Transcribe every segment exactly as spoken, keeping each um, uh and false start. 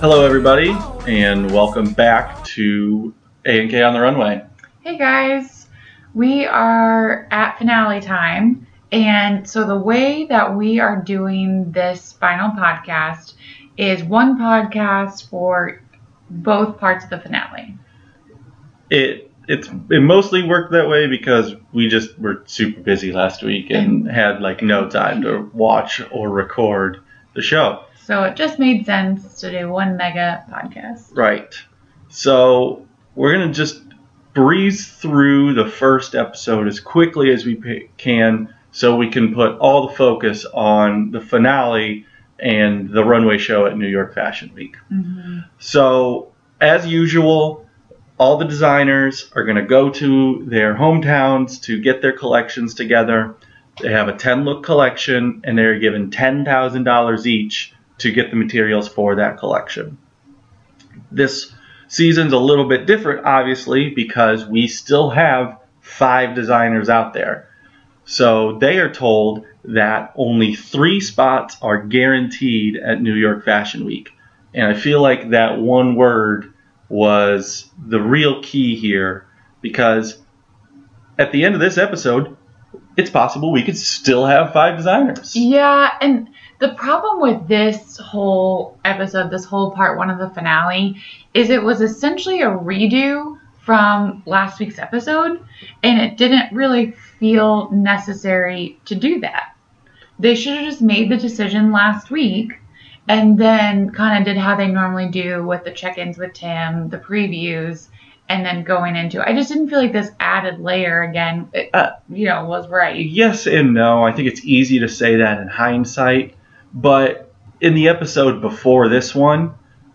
Hello, everybody, and welcome back to A and K on the Runway. Hey guys, we are at finale time, and so the way that we are doing this final podcast is one podcast for both parts of the finale. It it's it mostly worked that way because we just were super busy last week and had like no time to watch or record the show. So it just made sense to do one mega podcast. Right. So we're going to just breeze through the first episode as quickly as we can so we can put all the focus on the finale and the runway show at New York Fashion Week. Mm-hmm. So, as usual, all the designers are going to go to their hometowns to get their collections together. They have a ten-look collection, and they're given ten thousand dollars each to get the materials for that collection. This season's a little bit different, obviously, because we still have five designers out there. So they are told that only three spots are guaranteed at New York Fashion Week. And I feel like that one word was the real key here, because at the end of this episode, it's possible we could still have five designers. Yeah, and the problem with this whole episode, this whole part one of the finale, is it was essentially a redo from last week's episode, and it didn't really feel necessary to do that. They should have just made the decision last week and then kind of did how they normally do with the check-ins with Tim, the previews, and then going into it. I just didn't feel like this added layer again, uh, you know, was right. Yes and no. I think it's easy to say that in hindsight. But in the episode before this one,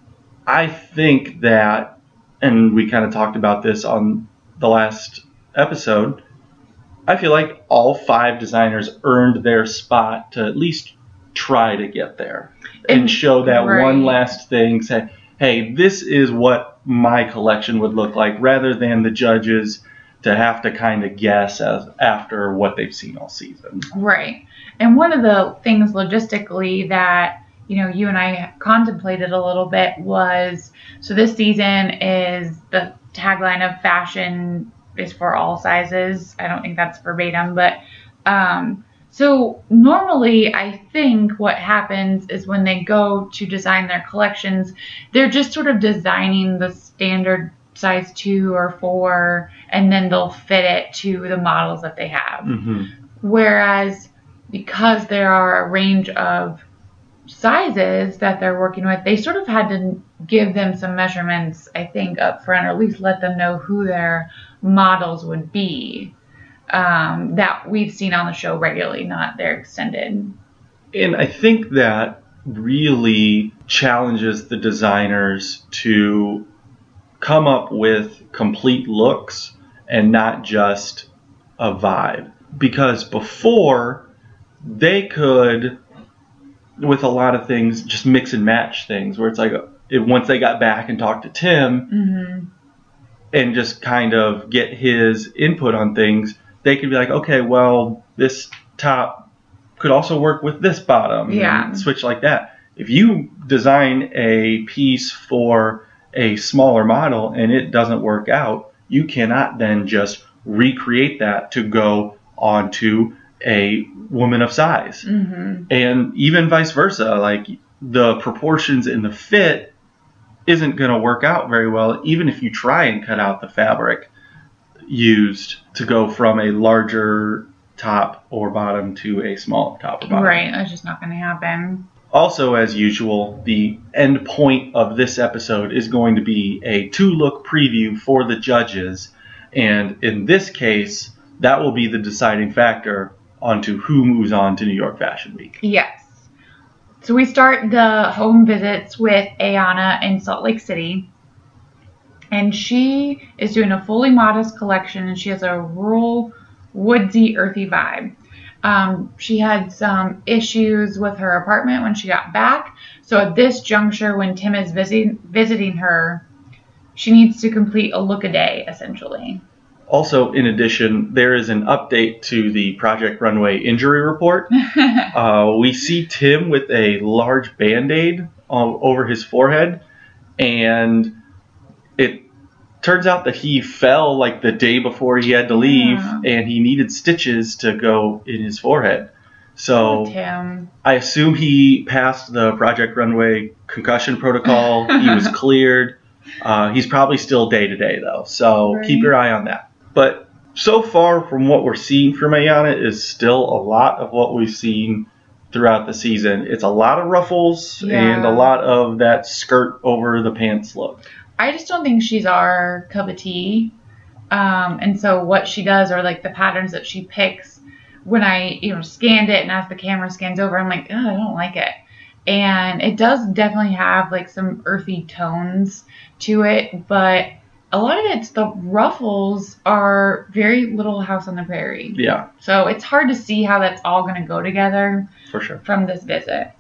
I think that, and we kind of talked about this on the last episode, I feel like all five designers earned their spot to at least try to get there and, and show that right. one last thing, say, hey, this is what my collection would look like, rather than the judges to have to kind of guess as after what they've seen all season. Right. And one of the things logistically that, you know, you and I contemplated a little bit was, so this season is the tagline of fashion is for all sizes. I don't think that's verbatim, but um, so normally I think what happens is when they go to design their collections, they're just sort of designing the standard size two or four, and then they'll fit it to the models that they have. Mm-hmm. Whereas because there are a range of sizes that they're working with, they sort of had to give them some measurements, I think, up front, or at least let them know who their models would be. Um, that we've seen on the show regularly, not their extended. And I think that really challenges the designers to come up with complete looks and not just a vibe. Because before, they could, with a lot of things, just mix and match things, where it's like, it, once they got back and talked to Tim, mm-hmm. and just kind of get his input on things, they could be like, okay, well, this top could also work with this bottom. Yeah. And switch like that. If you design a piece for a smaller model and it doesn't work out, you cannot then just recreate that to go onto a woman of size. Mm-hmm. And even vice versa, like the proportions in the fit isn't going to work out very well, even if you try and cut out the fabric used to go from a larger top or bottom to a small top or bottom. Right, that's just not going to happen. Also, as usual, the end point of this episode is going to be a two-look preview for the judges, and in this case, that will be the deciding factor onto who moves on to New York Fashion Week. Yes. So we start the home visits with Ayana in Salt Lake City. And she is doing a fully modest collection, and she has a rural, woodsy, earthy vibe. Um, she had some issues with her apartment when she got back. So at this juncture, when Tim is visiting visiting her, she needs to complete a look a day, essentially. Also, in addition, there is an update to the Project Runway injury report. uh, we see Tim with a large Band-Aid uh, over his forehead. and it turns out that he fell like the day before he had to leave, Yeah. and he needed stitches to go in his forehead. So Tim. I assume he passed the Project Runway concussion protocol. He was cleared. Uh, he's probably still day to day though, so Right. keep your eye on that. But so far from what we're seeing from Ayana is still a lot of what we've seen throughout the season. It's a lot of ruffles Yeah. and a lot of that skirt over the pants look. I just don't think she's our cup of tea. Um, and so what she does, or like the patterns that she picks, when I you know scanned it and as the camera scans over, I'm like, oh, I don't like it. And it does definitely have like some earthy tones to it, but a lot of it's the ruffles are very Little House on the Prairie. Yeah, So it's hard to see how that's all going to go together for sure. from this visit.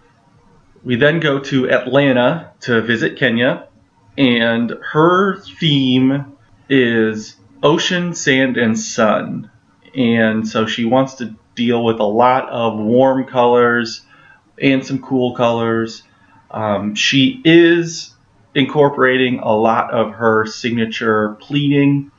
We then go to Atlanta to visit Kenya, and her theme is ocean, sand, and sun. And so she wants to deal with a lot of warm colors and some cool colors. Um, she is incorporating a lot of her signature pleating,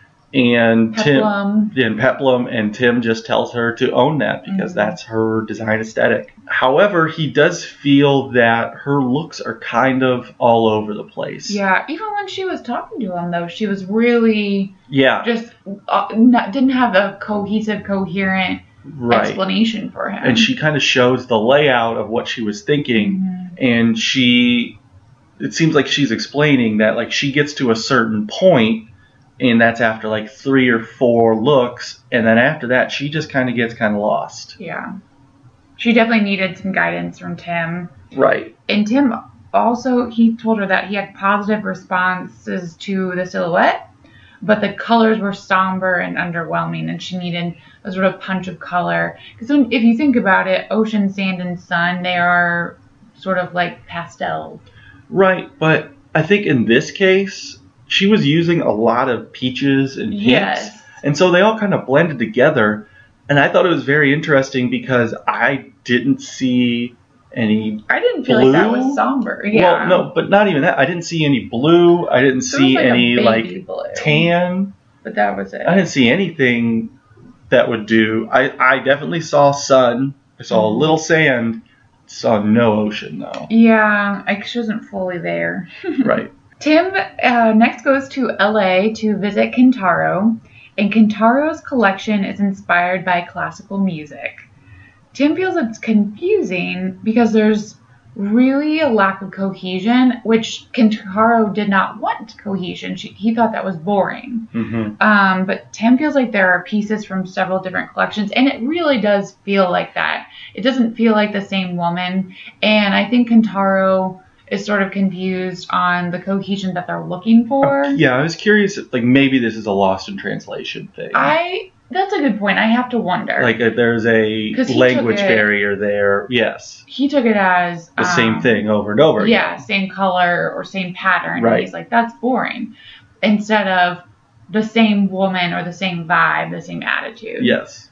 and Peplum. Tim and Peplum, and Tim just tells her to own that because Mhm. that's her design aesthetic. However, he does feel that her looks are kind of all over the place. Yeah, even when she was talking to him, though, she was really Yeah, just uh, not, didn't have a cohesive, coherent right. explanation for him. And she kind of shows the layout of what she was thinking, Mhm. and she, it seems like she's explaining that like she gets to a certain point, and that's after like three or four looks, and then after that she just kind of gets kind of lost. Yeah. She definitely needed some guidance from Tim. Right. And Tim also, he told her that he had positive responses to the silhouette, but the colors were somber and underwhelming, and she needed a sort of punch of color. Because if you think about it, ocean, sand, and sun, they are sort of like pastel. Right, but I think in this case, she was using a lot of peaches and pinks, Yes. and so they all kind of blended together. And I thought it was very interesting because I didn't see any I didn't feel like that blue? was somber. Yeah. Well, no, but not even that. I didn't see any blue. I didn't There was see like a any baby like blue, tan. But that was it. I didn't see anything that would do. I, I definitely saw sun. I saw a little sand. Saw no ocean though. Yeah, I, she wasn't fully there. Right. Tim uh, next goes to L A to visit Kintaro, and Kintaro's collection is inspired by classical music. Tim feels it's confusing because there's really a lack of cohesion, which Kintaro did not want cohesion. She, he thought that was boring. Mm-hmm. Um, but Tim feels like there are pieces from several different collections, and it really does feel like that. It doesn't feel like the same woman, and I think Kintaro is sort of confused on the cohesion that they're looking for. Yeah, I was curious if like maybe this is a lost in translation thing. I that's a good point. I have to wonder. Like if there's a 'Cause he language took it- barrier there. Yes. he took it as The um, same thing over and over Yeah, again. same color or same pattern. Right. And he's like, that's boring. Instead of the same woman or the same vibe, the same attitude. Yes.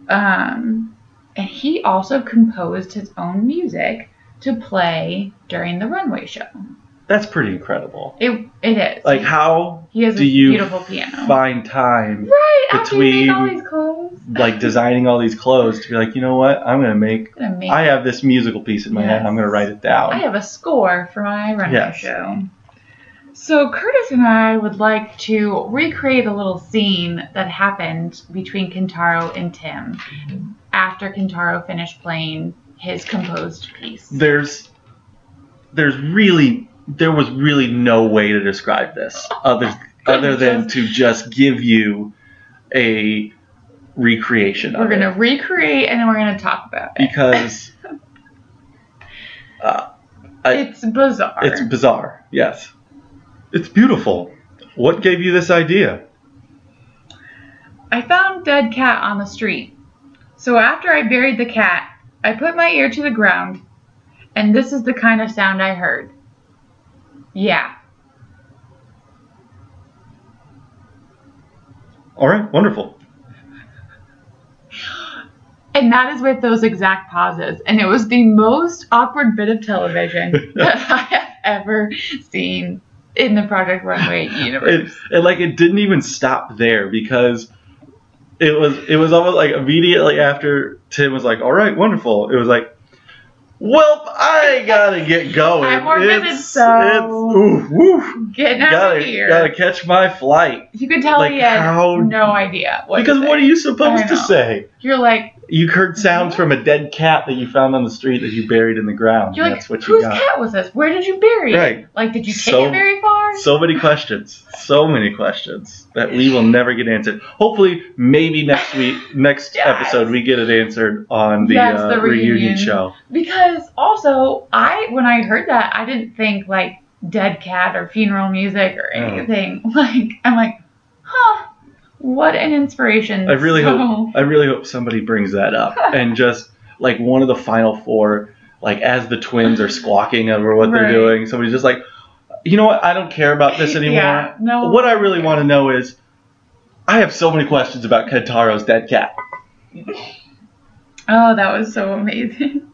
Um, and he also composed his own music to play during the runway show. That's pretty incredible. It it is. Like how he has do a you beautiful piano. find time Right, after you make all between- these clothes. like designing all these clothes to be like, you know what? I'm gonna make I'm gonna make I have this musical piece in my head. Yes. I'm gonna write it down. I have a score for my runway Yes. show. So Curtis and I would like to recreate a little scene that happened between Kintaro and Tim after Kintaro finished playing his composed piece. There's there's really there was really no way to describe this other other than to just give you a recreation of We're going to it. recreate and then we're going to talk about it. Because uh, I, It's bizarre. it's bizarre. Yes. It's beautiful. What gave you this idea? I found dead cat on the street. So after I buried the cat, I put my ear to the ground, and this is the kind of sound I heard. Yeah. All right, wonderful. And that is with those exact pauses. And it was the most awkward bit of television that I have ever seen in the Project Runway universe. And, and like it didn't even stop there because it was it was almost like immediately after Tim was like, all right, wonderful. It was like, well, I gotta get going. Five more it's, minutes, so it's ooh, woo. Getting out gotta, of here. Gotta catch my flight. You could tell like he had how, no idea. What because what are you supposed to say? You're like, you heard sounds from a dead cat that you found on the street that you buried in the ground. You're That's like, what you whose got. cat was this? Where did you bury it? Right. Like, did you take So- it very far? So many questions. So many questions that we will never get answered. Hopefully, maybe next week, next Yes. episode, we get it answered on the, Yes, uh, the reunion. reunion. show. Because also, I when I heard that, I didn't think like dead cat or funeral music or anything. Oh. Like, I'm like, huh, what an inspiration. I really so, hope. I really hope somebody brings that up and just like one of the final four, like as the twins are squawking over what Right. they're doing, somebody's just like, you know what? I don't care about this anymore. Yeah, no. What I really want to know is, I have so many questions about Kentaro's dead cat. Oh, that was so amazing.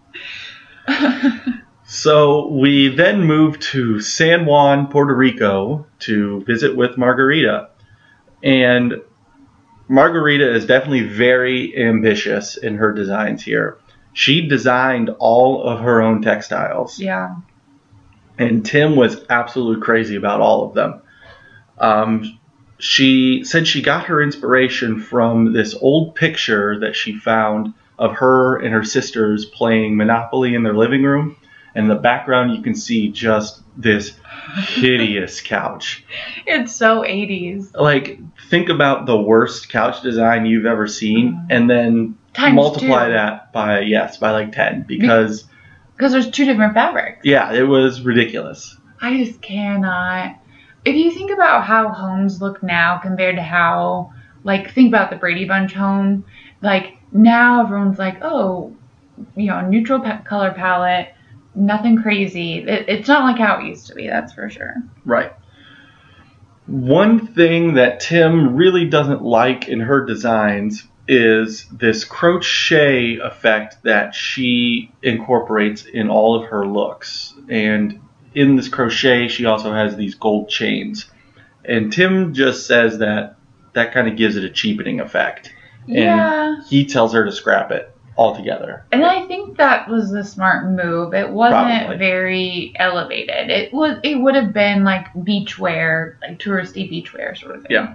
So we then moved to San Juan, Puerto Rico to visit with Margarita. And Margarita is definitely very ambitious in her designs here. She designed all of her own textiles. Yeah. And Tim was absolutely crazy about all of them. Um, she said she got her inspiration from this old picture that she found of her and her sisters playing Monopoly in their living room. And in the background, you can see just this hideous couch. It's so eighties. Like, think about the worst couch design you've ever seen, Mm. and then Times multiply two. that by, yes, by like ten. Because, Because there's two different fabrics. yeah, it was ridiculous. I just cannot. If you think about how homes look now compared to how, like, think about the Brady Bunch home. Like, now everyone's like, oh, you know, neutral pa- color palette, nothing crazy. It, it's not like how it used to be, that's for sure. Right. One thing that Tim really doesn't like in her designs is this crochet effect that she incorporates in all of her looks. And in this crochet, she also has these gold chains. And Tim just says that that kind of gives it a cheapening effect. And Yeah. he tells her to scrap it altogether. And I think that was the smart move. It wasn't Probably. very elevated. It was. It would have been like beachwear, like touristy beachwear sort of thing. Yeah.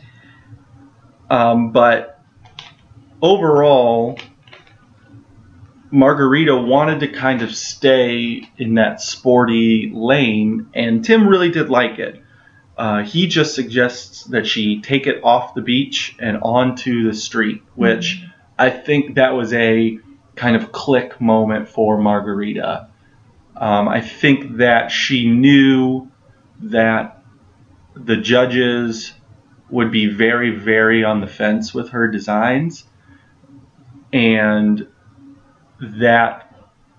Um, but overall, Margarita wanted to kind of stay in that sporty lane, and Tim really did like it. Uh, he just suggests that she take it off the beach and onto the street, which Mm-hmm. I think that was a kind of click moment for Margarita. Um, I think that she knew that the judges would be very, very on the fence with her designs, and that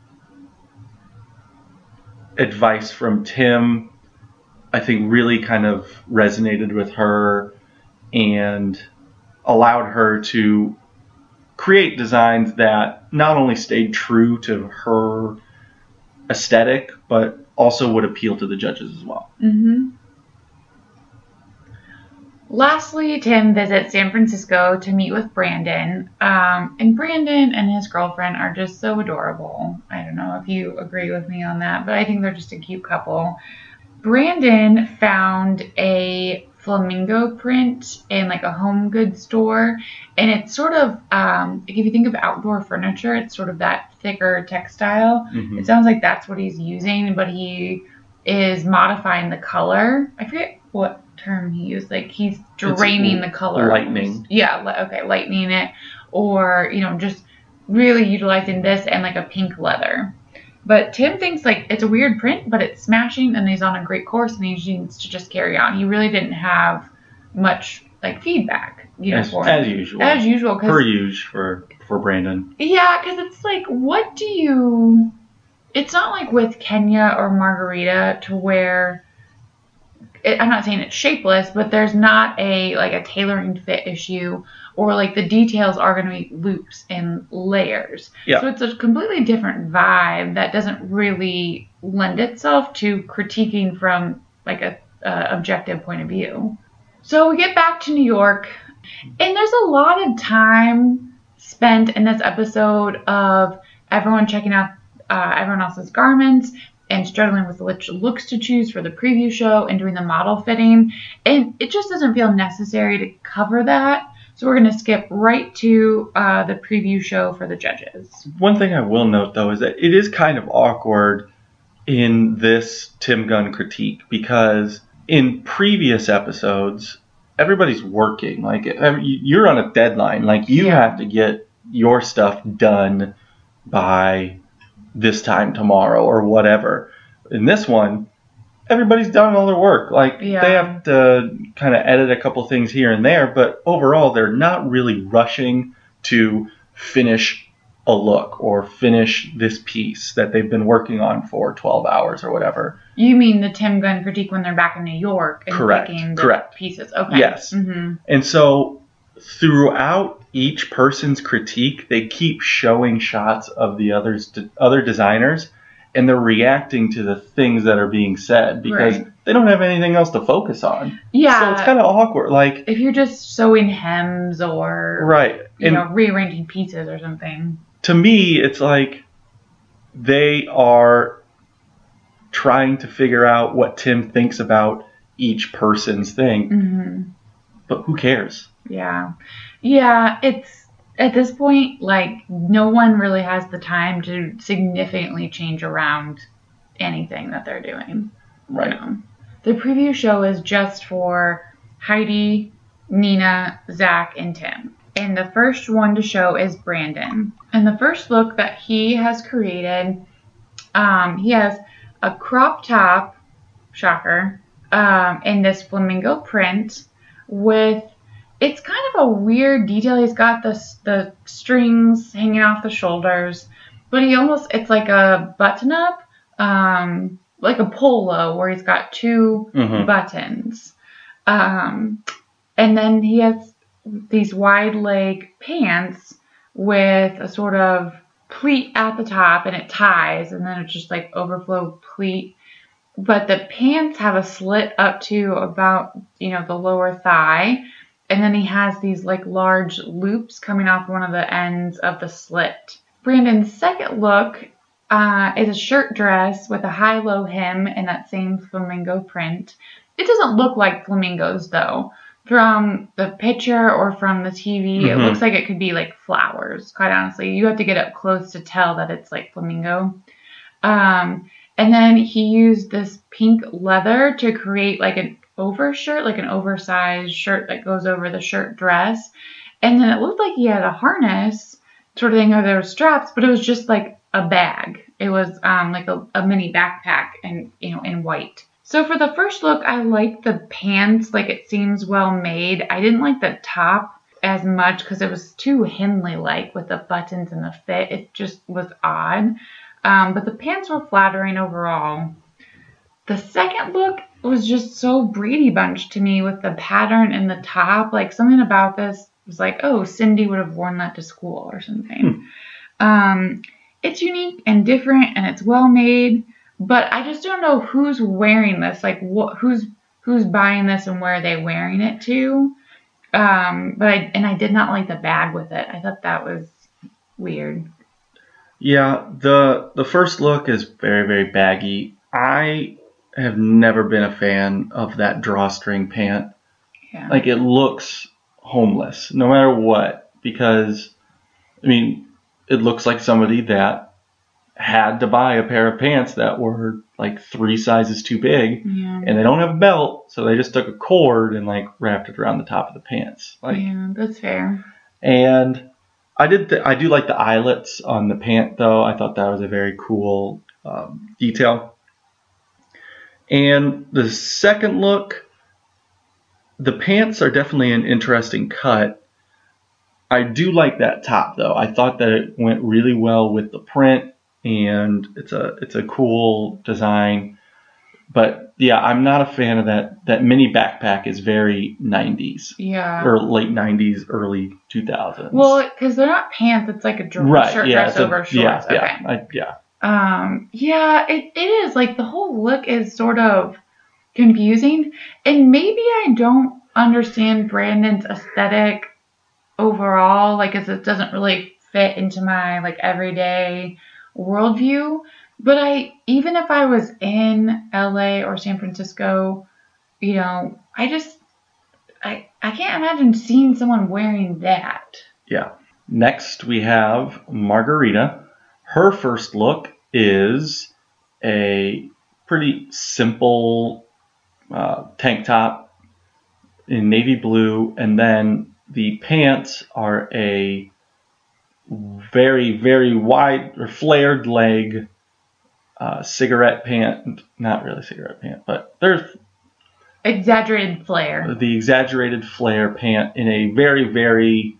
advice from Tim, I think, really kind of resonated with her and allowed her to create designs that not only stayed true to her aesthetic, but also would appeal to the judges as well. Mm-hmm. Lastly, Tim visits San Francisco to meet with Brandon. Um, and Brandon and his girlfriend are just so adorable. I don't know if you agree with me on that, but I think they're just a cute couple. Brandon found a flamingo print in like a home goods store, and it's sort of um if you think of outdoor furniture, it's sort of that thicker textile. Mhm. It sounds like that's what he's using, but he is modifying the color. I forget what term he used. Like he's draining the color. lightening. almost. Yeah, li- okay, lightening it, or you know, just really utilizing this and like a pink leather. But Tim thinks like it's a weird print, but it's smashing, and he's on a great course, and he needs to just carry on. He really didn't have much like feedback, you know, As, for as him. usual. As usual, Per because usual for, for Brandon. yeah, because it's like, what do you? It's not like with Kenya or Margarita to where it, I'm not saying it's shapeless, but there's not a like a tailoring fit issue, or like the details are going to be loops and layers. Yeah. So it's a completely different vibe that doesn't really lend itself to critiquing from like a uh, objective point of view. So we get back to New York, and there's a lot of time spent in this episode of everyone checking out uh, everyone else's garments and struggling with which looks to choose for the preview show and doing the model fitting. And it just doesn't feel necessary to cover that. So we're going to skip right to uh, the preview show for the judges. One thing I will note, though, is that it is kind of awkward in this Tim Gunn critique because in previous episodes, everybody's working. Like, you're on a deadline. Like, you Yeah. have to get your stuff done by this time tomorrow or whatever. In this one, everybody's done all their work. Like, Yeah. they have to kind of edit a couple things here and there, but overall, they're not really rushing to finish a look or finish this piece that they've been working on for twelve hours or whatever. You mean the Tim Gunn critique when they're back in New York and Correct. picking the Correct. pieces? Okay. Yes. Mm-hmm. And so throughout each person's critique, they keep showing shots of the others, other designers, and they're reacting to the things that are being said because Right. they don't have anything else to focus on. Yeah. So it's kind of awkward. Like, if you're just sewing hems or right. you And know, rearranging pieces or something. to me, it's like they are trying to figure out what Tim thinks about each person's thing. Mm-hmm. But who cares? Yeah. Yeah, it's at this point, like, no one really has the time to significantly change around anything that they're doing. Right. You know? The preview show is just for Heidi, Nina, Zach, and Tim. And the first one to show is Brandon. And the first look that he has created, um, he has a crop top, shocker, um, in this flamingo print with, it's kind of a weird detail. He's got the, the strings hanging off the shoulders, but he almost, it's like a button up, um, like a polo where he's got two Mhm. buttons. Um, and then he has these wide leg pants with a sort of pleat at the top, and it ties, and then it's just like overflow pleat. But the pants have a slit up to about, you know, the lower thigh. And then he has these like large loops coming off one of the ends of the slit. Brandon's second look uh, is a shirt dress with a high-low hem in that same flamingo print. It doesn't look like flamingos though. From the picture or from the T V, Mhm. it looks like it could be like flowers, quite honestly. You have to get up close to tell that it's like flamingo. Um, and then he used this pink leather to create like an overshirt, like an oversized shirt that goes over the shirt dress. And then it looked like he had a harness sort of thing, or there were straps, but it was just like a bag. It was um, like a, a mini backpack and, you know, in white. So for the first look, I like the pants, like it seems well made. I didn't like the top as much because it was too Henley-like with the buttons and the fit. It just was odd. Um, but the pants were flattering overall. The second look was just so Brady Bunch to me with the pattern in the top. Like something about this was like, oh, Cindy would have worn that to school or something. Hmm. Um, it's unique and different and it's well made. But I just don't know who's wearing this. Like, what? Who's who's buying this and where are they wearing it to? Um, but I and I did not like the bag with it. I thought that was weird. Yeah, the the first look is very very baggy. I have never been a fan of that drawstring pant. Yeah. Like it looks homeless, no matter what. Because I mean, it looks like somebody that had to buy a pair of pants that were like three sizes too big, yeah. and they don't have a belt, so they just took a cord and like wrapped it around the top of the pants. Like, yeah, that's fair. And I did, th- I do like the eyelets on the pant though. I thought that was a very cool um, detail. And the second look, the pants are definitely an interesting cut. I do like that top though. I thought that it went really well with the print. And it's a it's a cool design, but yeah, I'm not a fan of that. That mini backpack is very nineties, yeah, or late nineties, early two thousands. Well, because they're not pants; it's like a dr- right, shirt yeah, dress a, over shorts. yeah, okay. yeah, I, yeah. Um, yeah, it, it is. Like, the whole look is sort of confusing. And maybe I don't understand Brandon's aesthetic overall, like, as it doesn't really fit into my, like, everyday worldview. But I, even if I was in L A or San Francisco, you know, I just, I, I can't imagine seeing someone wearing that. Yeah. Next, we have Margarita. Her first look is a pretty simple uh, tank top in navy blue, and then the pants are a very, very wide or flared leg uh, cigarette pant. Not really cigarette pant, but there's Exaggerated flare. the exaggerated flare pant in a very, very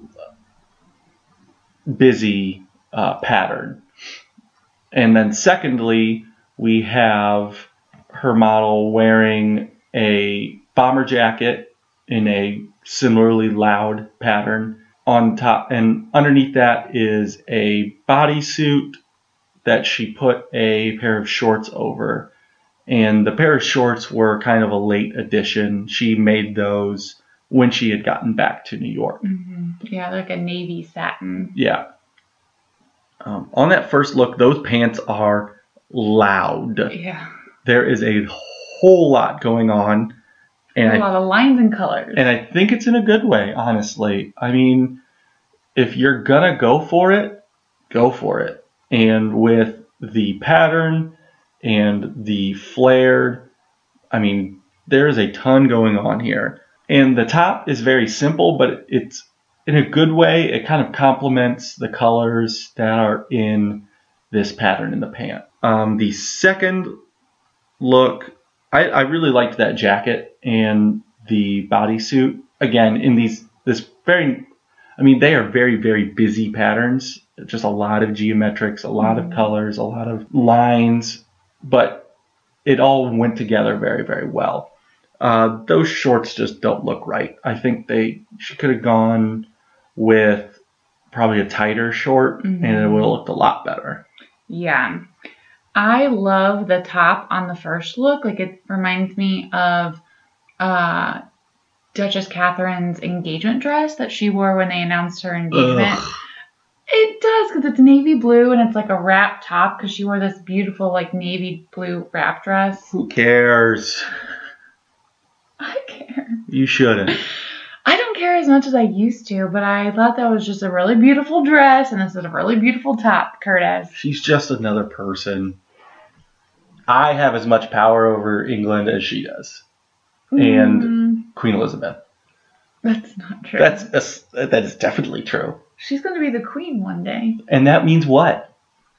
busy uh, pattern. And then secondly, we have her model wearing a bomber jacket in a similarly loud pattern on top, and underneath that is a bodysuit that she put a pair of shorts over. And the pair of shorts were kind of a late addition. She made those when she had gotten back to New York. Mm-hmm. Yeah, like a navy satin. Yeah. Um, on that first look, those pants are loud. Yeah. There is a whole lot going on. And a I, lot of lines and colors. And I think it's in a good way, honestly. I mean, if you're going to go for it, go for it. And with the pattern and the flared, I mean, there's a ton going on here. And the top is very simple, but it's in a good way. It kind of complements the colors that are in this pattern in the pant. Um, the second look, I, I really liked that jacket and the bodysuit. Again, in these, this very, I mean, they are very, very busy patterns. Just a lot of geometrics, a lot mm-hmm. of colors, a lot of lines, but it all went together very, very well. Uh, those shorts just don't look right. I think they she could have gone with probably a tighter short, mm-hmm. and it would have looked a lot better. Yeah. I love the top on the first look. Like, it reminds me of uh, Duchess Catherine's engagement dress that she wore when they announced her engagement. Ugh. It does, because it's navy blue and it's like a wrap top, because she wore this beautiful like navy blue wrap dress. Who cares? I care. You shouldn't. I don't care as much as I used to, but I thought that was just a really beautiful dress, and this is a really beautiful top, Curtis. She's just another person. I have as much power over England as she does. And mm. Queen Elizabeth. That's not true. That's a, that is definitely true. She's going to be the queen one day. And that means what?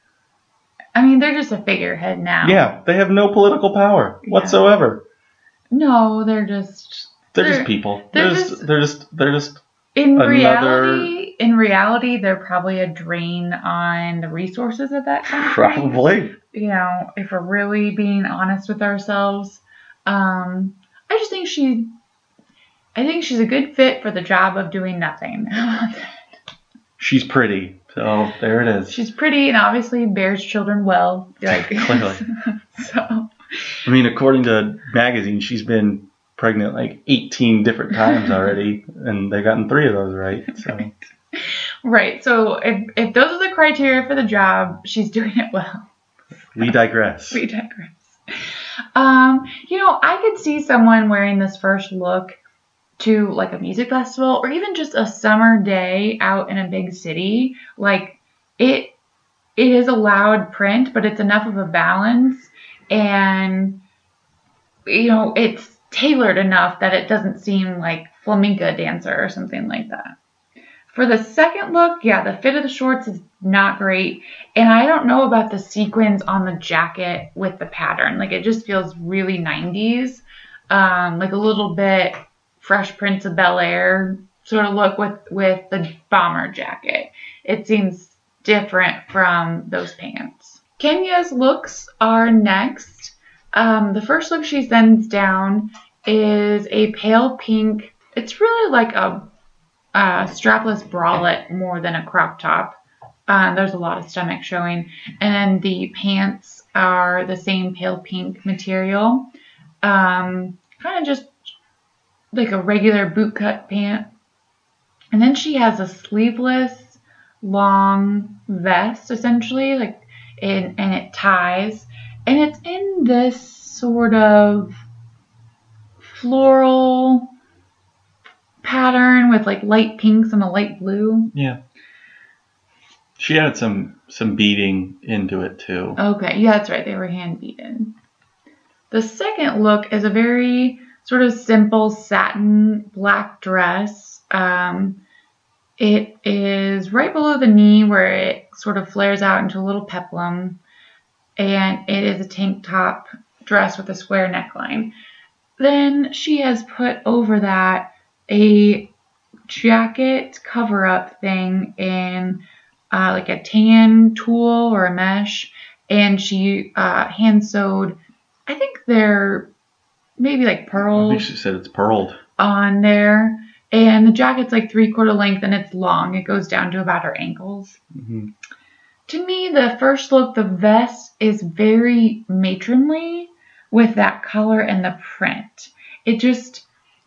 I mean, they're just a figurehead now. Yeah, they have no political power yeah. whatsoever. No, they're just... They're, they're just people. They're, they're just, just... They're just... They're just... In another... reality, in reality, they're probably a drain on the resources of that country. Probably. You know, if we're really being honest with ourselves. Um, I just think she... I think she's a good fit for the job of doing nothing. She's pretty, so there it is. She's pretty and obviously bears children well. Like, clearly. So. I mean, according to magazines, she's been pregnant like eighteen different times already, and they've gotten three of those right. So. Right. Right. So if if those are the criteria for the job, she's doing it well. We digress. we digress. Um, you know, I could see someone wearing this first look to like a music festival or even just a summer day out in a big city. Like it it is a loud print, but it's enough of a balance, and you know, it's tailored enough that it doesn't seem like flamenco dancer or something like that. For the second look, yeah, the fit of the shorts is not great, and I don't know about the sequins on the jacket with the pattern. Like, it just feels really nineties, um, like a little bit Fresh Prince of Bel-Air sort of look with, with the bomber jacket. It seems different from those pants. Kenya's looks are next. Um, the first look she sends down is a pale pink. It's really like a, a strapless bralette more than a crop top. Uh, there's a lot of stomach showing. And then the pants are the same pale pink material. Um, kind of just like a regular boot cut pant. And then she has a sleeveless long vest, essentially, like in, and it ties. And it's in this sort of floral pattern with like light pinks and a light blue. Yeah. She added some some beading into it too. Okay, yeah, that's right. They were hand beaded. The second look is a very sort of simple satin black dress. Um, it is right below the knee where it sort of flares out into a little peplum. And it is a tank top dress with a square neckline. Then she has put over that a jacket cover-up thing in uh, like a tan tulle or a mesh, and she uh, hand sewed, I think they're maybe like I pearls think she said it's pearled. on there, and the jacket's like three-quarter length and it's long. It goes down to about her ankles. Mm-hmm. To me, the first look, the vest is very matronly with that color and the print. It just,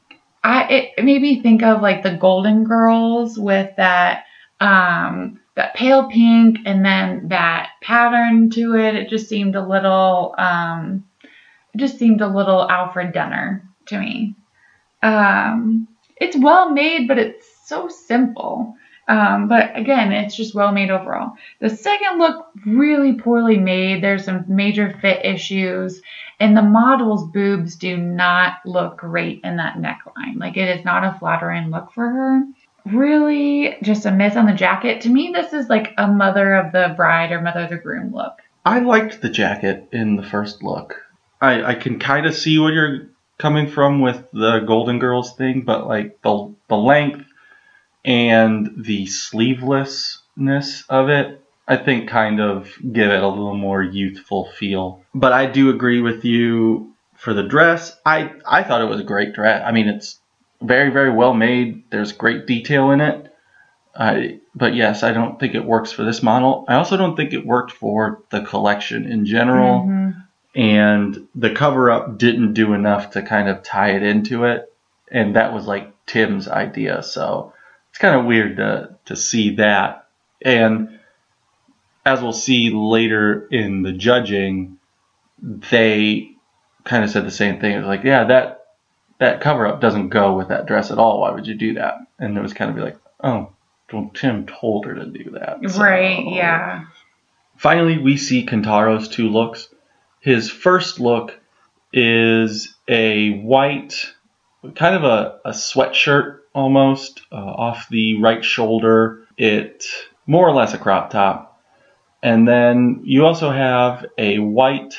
I it made me think of like the Golden Girls with that um, that pale pink and then that pattern to it. It just seemed a little, um, it just seemed a little Alfred Denner to me. Um, it's well made, but it's so simple. Um, but again, it's just well made overall. The second look, really poorly made. There's some major fit issues, and the model's boobs do not look great in that neckline. Like, it is not a flattering look for her. Really just a miss on the jacket. To me, this is like a mother of the bride or mother of the groom look. I liked the jacket in the first look. I, I can kind of see where you're coming from with the Golden Girls thing, but like the the length and the sleevelessness of it, I think kind of give it a little more youthful feel. But I do agree with you for the dress. I, I thought it was a great dress. I mean, it's very, very well made. There's great detail in it. I, but yes, I don't think it works for this model. I also don't think it worked for the collection in general. Mm-hmm. And the cover-up didn't do enough to kind of tie it into it. And that was like Tim's idea. So it's kind of weird to, to see that. And as we'll see later in the judging, they kind of said the same thing. It was like, yeah, that that cover-up doesn't go with that dress at all. Why would you do that? And it was kind of be like, oh, well, Tim told her to do that. So. Right, yeah. Finally, we see Kintaro's two looks. His first look is a white, kind of a, a sweatshirt almost, uh, off the right shoulder. It more or less a crop top. And then you also have a white,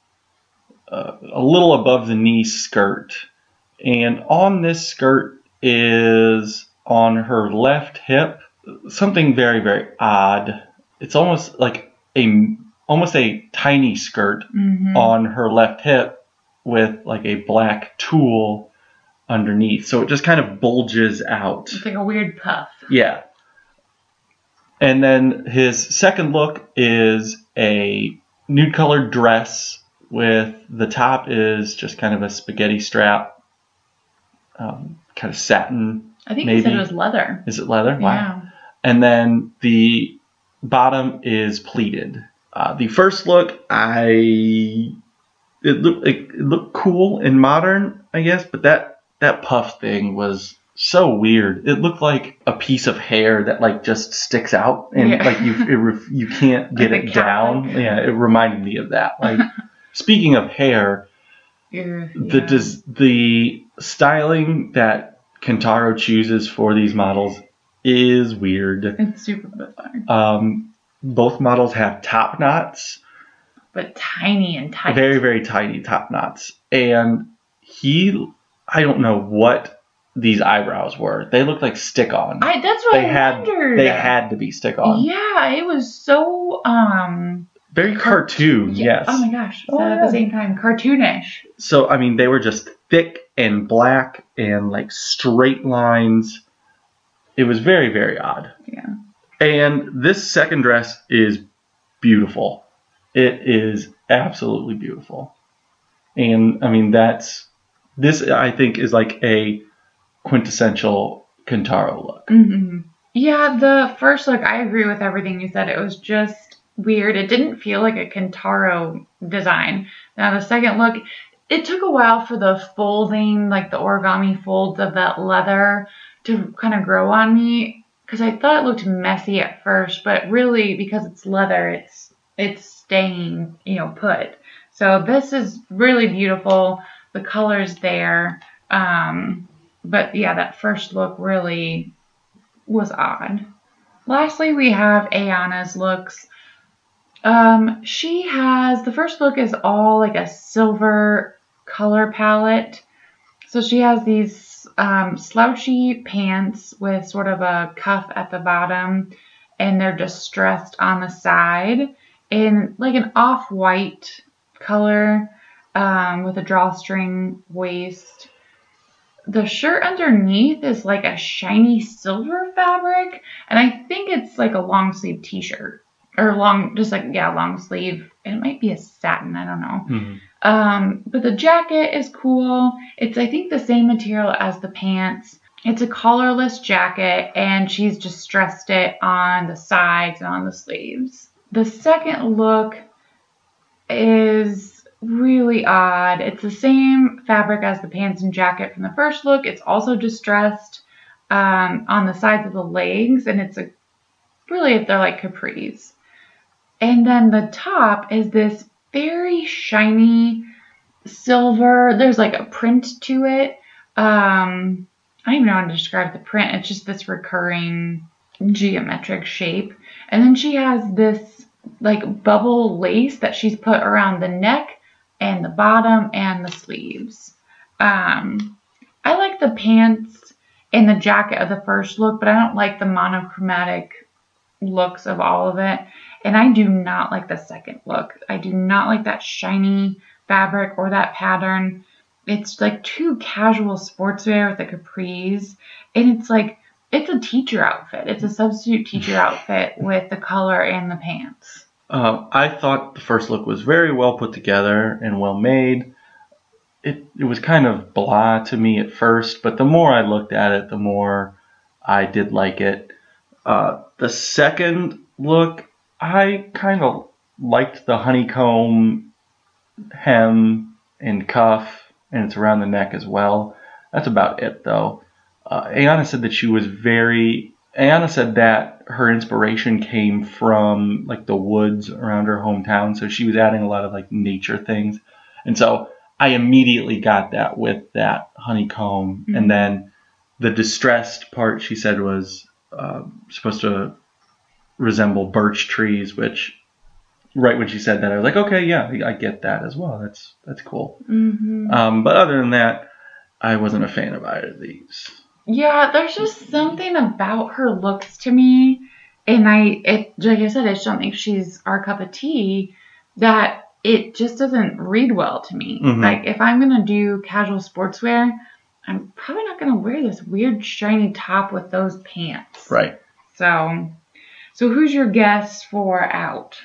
uh, a little above the knee skirt. And on this skirt is on her left hip something very, very odd. It's almost like a almost a tiny skirt Mm-hmm. on her left hip with like a black tulle underneath. So it just kind of bulges out. It's like a weird puff. Yeah. And then his second look is a nude colored dress with the top is just kind of a spaghetti strap, um, kind of satin. I think maybe. he said it was leather. Is it leather? Wow. Yeah. And then the bottom is pleated. Uh, the first look, I it looked it, it looked cool and modern, I guess, but that that puff thing was so weird. It looked like a piece of hair that like just sticks out and Yeah. like you it, you can't get Like a it down. cowlick. Yeah, it reminded me of that. Like speaking of hair, Yeah. the des- the styling that Kintaro chooses for these models is weird. It's super bizarre. Um, both models have top knots, But tiny and tight. very, very tiny top knots. And he, I don't know what these eyebrows were. They looked like stick-on. I, that's what They I had, wondered. they had to be stick-on. Yeah, it was so, um... Very cartoon, yeah, yes. Oh my gosh. Oh, So at yeah. the same time, cartoonish. So, I mean, they were just thick and black and like straight lines. It was very, very odd. Yeah. And this second dress is beautiful. It is absolutely beautiful. And I mean, that's, this I think is like a quintessential Kentaro look. Mm-hmm. Yeah, the first look, I agree with everything you said. It was just weird. It didn't feel like a Kentaro design. Now, the second look, it took a while for the folding, like the origami folds of that leather to kind of grow on me, because I thought it looked messy at first, but really because it's leather, it's it's staying, you know, put. So this is really beautiful. The color's there. Um, but yeah, that first look really was odd. Lastly, we have Ayana's looks. Um, she has, the first look is all like a silver color palette. So she has these um, slouchy pants with sort of a cuff at the bottom, and they're distressed on the side in like an off-white color um, with a drawstring waist. The shirt underneath is like a shiny silver fabric, and I think it's like a long sleeve t-shirt. Or long, just like, yeah, long sleeve. It might be a satin, I don't know. Mm-hmm. Um, but the jacket is cool. It's, I think, the same material as the pants. It's a collarless jacket, and she's just stressed it on the sides and on the sleeves. The second look is really odd. It's the same fabric as the pants and jacket from the first look. It's also distressed um, on the sides of the legs, and it's a really, they're like capris. And then the top is this very shiny silver. There's like a print to it. Um, I don't even know how to describe the print. It's just this recurring geometric shape. And then she has this like bubble lace that she's put around the neck and the bottom and the sleeves. Um, I like the pants and the jacket of the first look, but I don't like the monochromatic looks of all of it. And I do not like the second look. I do not like that shiny fabric or that pattern. It's like too casual sportswear with the capris. And it's like, it's a teacher outfit. It's a substitute teacher outfit with the color and the pants. Uh, I thought the first look was very well put together and well made. It it was kind of blah to me at first, but the more I looked at it, the more I did like it. Uh, the second look, I kind of liked the honeycomb hem and cuff, and it's around the neck as well. That's about it, though. Uh, Ayana said that she was very... Ayana said that her inspiration came from, like, the woods around her hometown, so she was adding a lot of, like, nature things. And so I immediately got that with that honeycomb. Mm-hmm. And then the distressed part, she said, was uh, supposed to resemble birch trees, which... Right when she said that, I was like, okay, yeah, I get that as well. That's that's cool. Mm-hmm. Um, but other than that, I wasn't a fan of either of these. Yeah, there's just something about her looks to me, and I, it, like I said, I just don't think she's our cup of tea, that it just doesn't read well to me. Mm-hmm. Like, if I'm going to do casual sportswear, I'm probably not going to wear this weird shiny top with those pants. Right. So, so who's your guess for out?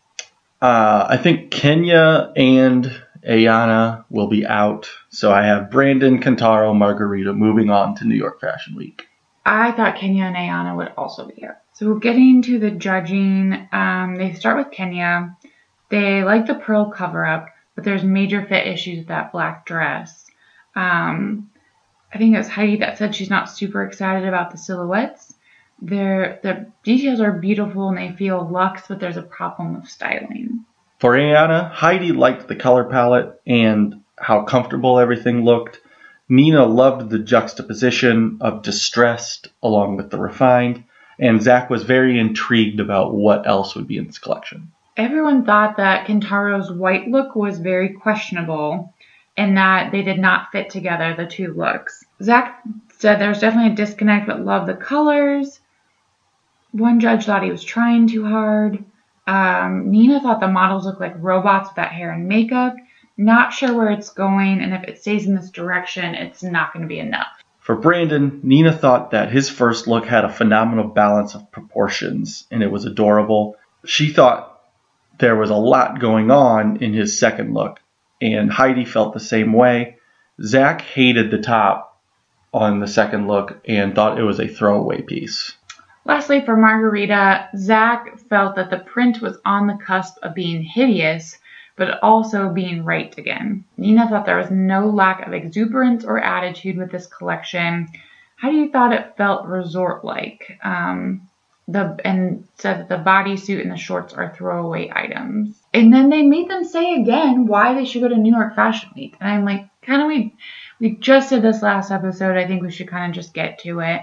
Uh, I think Kenya and Ayana will be out. So I have Brandon, Kentaro, Margarita moving on to New York Fashion Week. I thought Kenya and Ayana would also be out. So getting to the judging, um, they start with Kenya. They like the pearl cover-up, but there's major fit issues with that black dress. Um, I think it was Heidi that said she's not super excited about the silhouettes. They're, the details are beautiful and they feel luxe, but there's a problem with styling. For Ayana, Heidi liked the color palette and how comfortable everything looked. Nina loved the juxtaposition of distressed along with the refined. And Zach was very intrigued about what else would be in this collection. Everyone thought that Kentaro's white look was very questionable and that they did not fit together, the two looks. Zach said there's definitely a disconnect, but loved the colors. One judge thought he was trying too hard. Um, Nina thought the models looked like robots without hair and makeup. Not sure where it's going, and if it stays in this direction, it's not going to be enough. For Brandon, Nina thought that his first look had a phenomenal balance of proportions, and it was adorable. She thought there was a lot going on in his second look, and Heidi felt the same way. Zach hated the top on the second look and thought it was a throwaway piece. Lastly, for Margarita, Zach felt that the print was on the cusp of being hideous, but also being right again. Nina thought there was no lack of exuberance or attitude with this collection. Heidi thought it felt resort-like, um, the and said that the bodysuit and the shorts are throwaway items. And then they made them say again why they should go to New York Fashion Week. And I'm like, kind of, we we just did this last episode. I think we should kind of just get to it.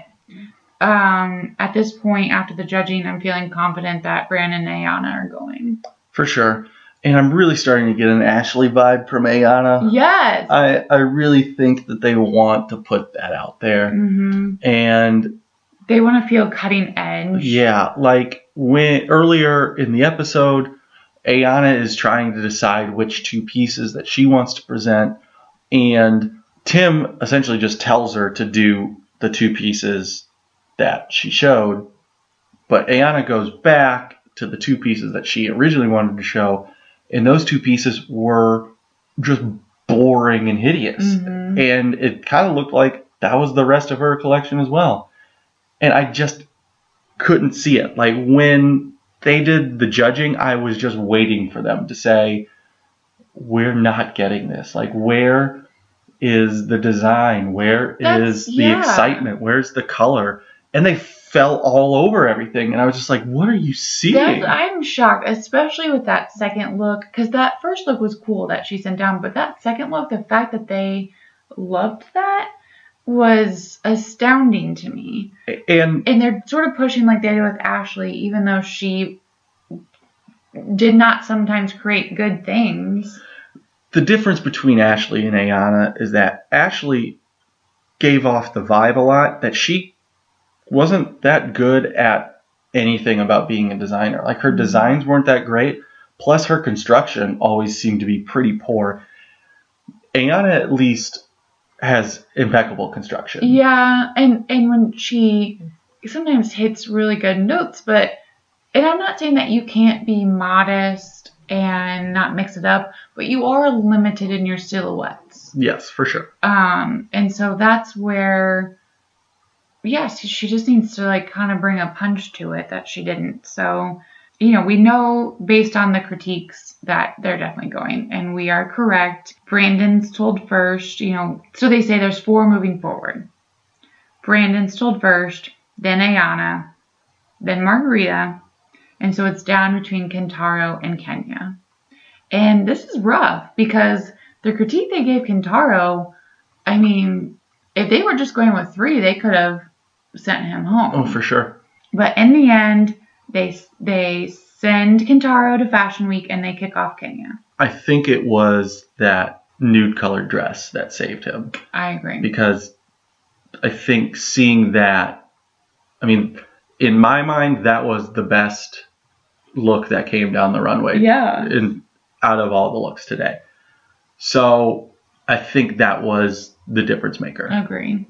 Um, at this point, after the judging, I'm feeling confident that Brandon and Ayana are going. For sure. And I'm really starting to get an Ashley vibe from Ayana. Yes. I, I really think that they want to put that out there. Mm-hmm. And they want to feel cutting edge. Yeah, like when earlier in the episode, Ayana is trying to decide which two pieces that she wants to present. And Tim essentially just tells her to do the two pieces that she showed. But Ayana goes back to the two pieces that she originally wanted to show. And those two pieces were just boring and hideous. Mm-hmm. And it kind of looked like that was the rest of her collection as well. And I just couldn't see it. Like when they did the judging, I was just waiting for them to say, we're not getting this. Like, where is the design? Where That's, is the yeah. excitement? Where's the color? And they fell all over everything. And I was just like, what are you seeing? That's, I'm shocked, especially with that second look, because that first look was cool that she sent down, but that second look, the fact that they loved that was astounding to me. And and they're sort of pushing like they did with Ashley, even though she did not sometimes create good things. The difference between Ashley and Ayana is that Ashley gave off the vibe a lot that she wasn't that good at anything about being a designer. Like her designs weren't that great, plus her construction always seemed to be pretty poor. Ayana at least has impeccable construction. Yeah, and and when she sometimes hits really good notes, but and I'm not saying that you can't be modest and not mix it up, but you are limited in your silhouettes. Yes, for sure. Um, and so that's where, yes, she just needs to like kind of bring a punch to it that she didn't. So, you know, we know based on the critiques that they're definitely going, and we are correct. Brandon's told first, you know, so they say there's four moving forward. Brandon's told first, then Ayana, then Margarita, and so it's down between Kentaro and Kenya. And this is rough because the critique they gave Kentaro, I mean, if they were just going with three, they could have sent him home. Oh, for sure. But in the end, they they send Kentaro to Fashion Week and they kick off Kenya. I think it was that nude colored dress that saved him. I agree. Because I think seeing that, I mean, in my mind, that was the best look that came down the runway. Yeah. In, out of all the looks today. So I think that was the difference maker. I agree.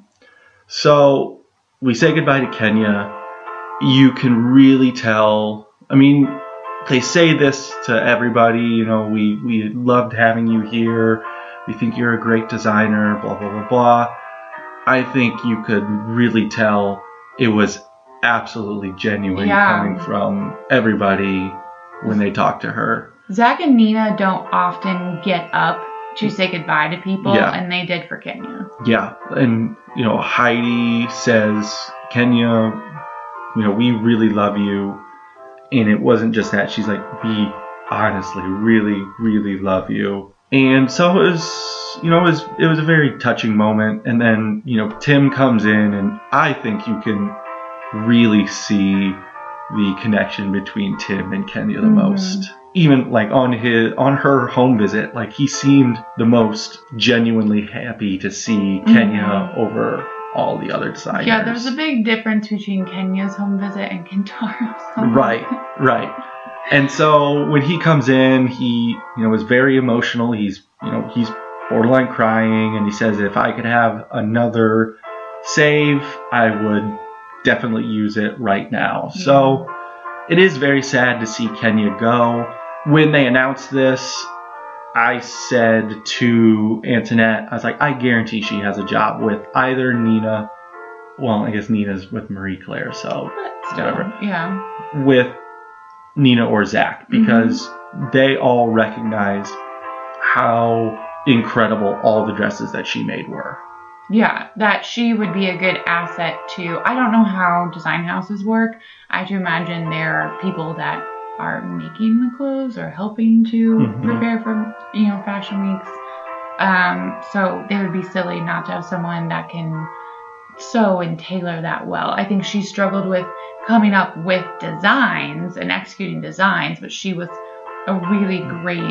So we say goodbye to Kenya. You can really tell. I mean, they say this to everybody. You know, we, we loved having you here. We think you're a great designer, blah, blah, blah, blah. I think you could really tell it was absolutely genuine yeah. coming from everybody when they talk to her. Zach and Nina don't often get up to say goodbye to people, yeah. and they did for Kenya. Yeah, and, you know, Heidi says, Kenya, you know, we really love you. And it wasn't just that. She's like, we honestly really, really love you. And so it was, you know, it was, it was a very touching moment. And then, you know, Tim comes in, and I think you can really see the connection between Tim and Kenya the mm-hmm. most. Even like on his on her home visit, like he seemed the most genuinely happy to see mm-hmm. Kenya over all the other designers. Yeah, there's a big difference between Kenya's home visit and Kentaro's home right, visit. Right. And so when he comes in, he, you know, is very emotional. He's, you know, he's borderline crying, and he says, if I could have another save, I would definitely use it right now. So it is very sad to see Kenya go. When they announced this, I said to Antoinette, I was like, I guarantee she has a job with either Nina. Well, I guess Nina's with Marie Claire, so But still, whatever. yeah. With Nina or Zach, because mm-hmm. they all recognized how incredible all the dresses that she made were. Yeah, that she would be a good asset to. I don't know how design houses work. I have to imagine there are people that are making the clothes or helping to mm-hmm. prepare for, you know, fashion weeks. Um, so they would be silly not to have someone that can sew and tailor that well. I think she struggled with coming up with designs and executing designs, but she was a really great,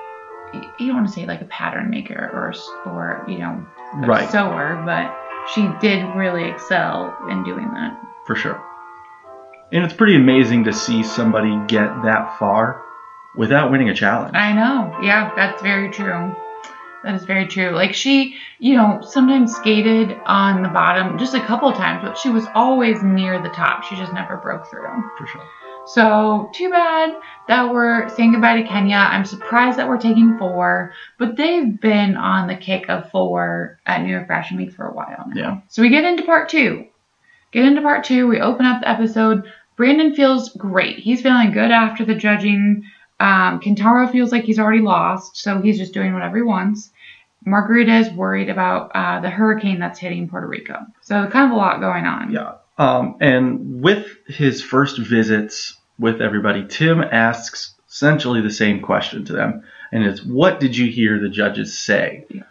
you don't want to say like a pattern maker or, or you know, a right. sewer, but she did really excel in doing that. For sure. And it's pretty amazing to see somebody get that far without winning a challenge. I know. Yeah, that's very true. That is very true. Like she, you know, sometimes skated on the bottom just a couple of times, but she was always near the top. She just never broke through. For sure. So too bad that we're saying goodbye to Kenya. I'm surprised that we're taking four, but they've been on the kick of four at New York Fashion Week for a while now. Yeah. So we get into part two. Get into part two. We open up the episode. Brandon feels great. He's feeling good after the judging. Um, Kentaro feels like he's already lost, so he's just doing whatever he wants. Margarita is worried about uh, the hurricane that's hitting Puerto Rico. So kind of a lot going on. Yeah. Um, and with his first visits with everybody, Tim asks essentially the same question to them. And it's, what did you hear the judges say? Yeah.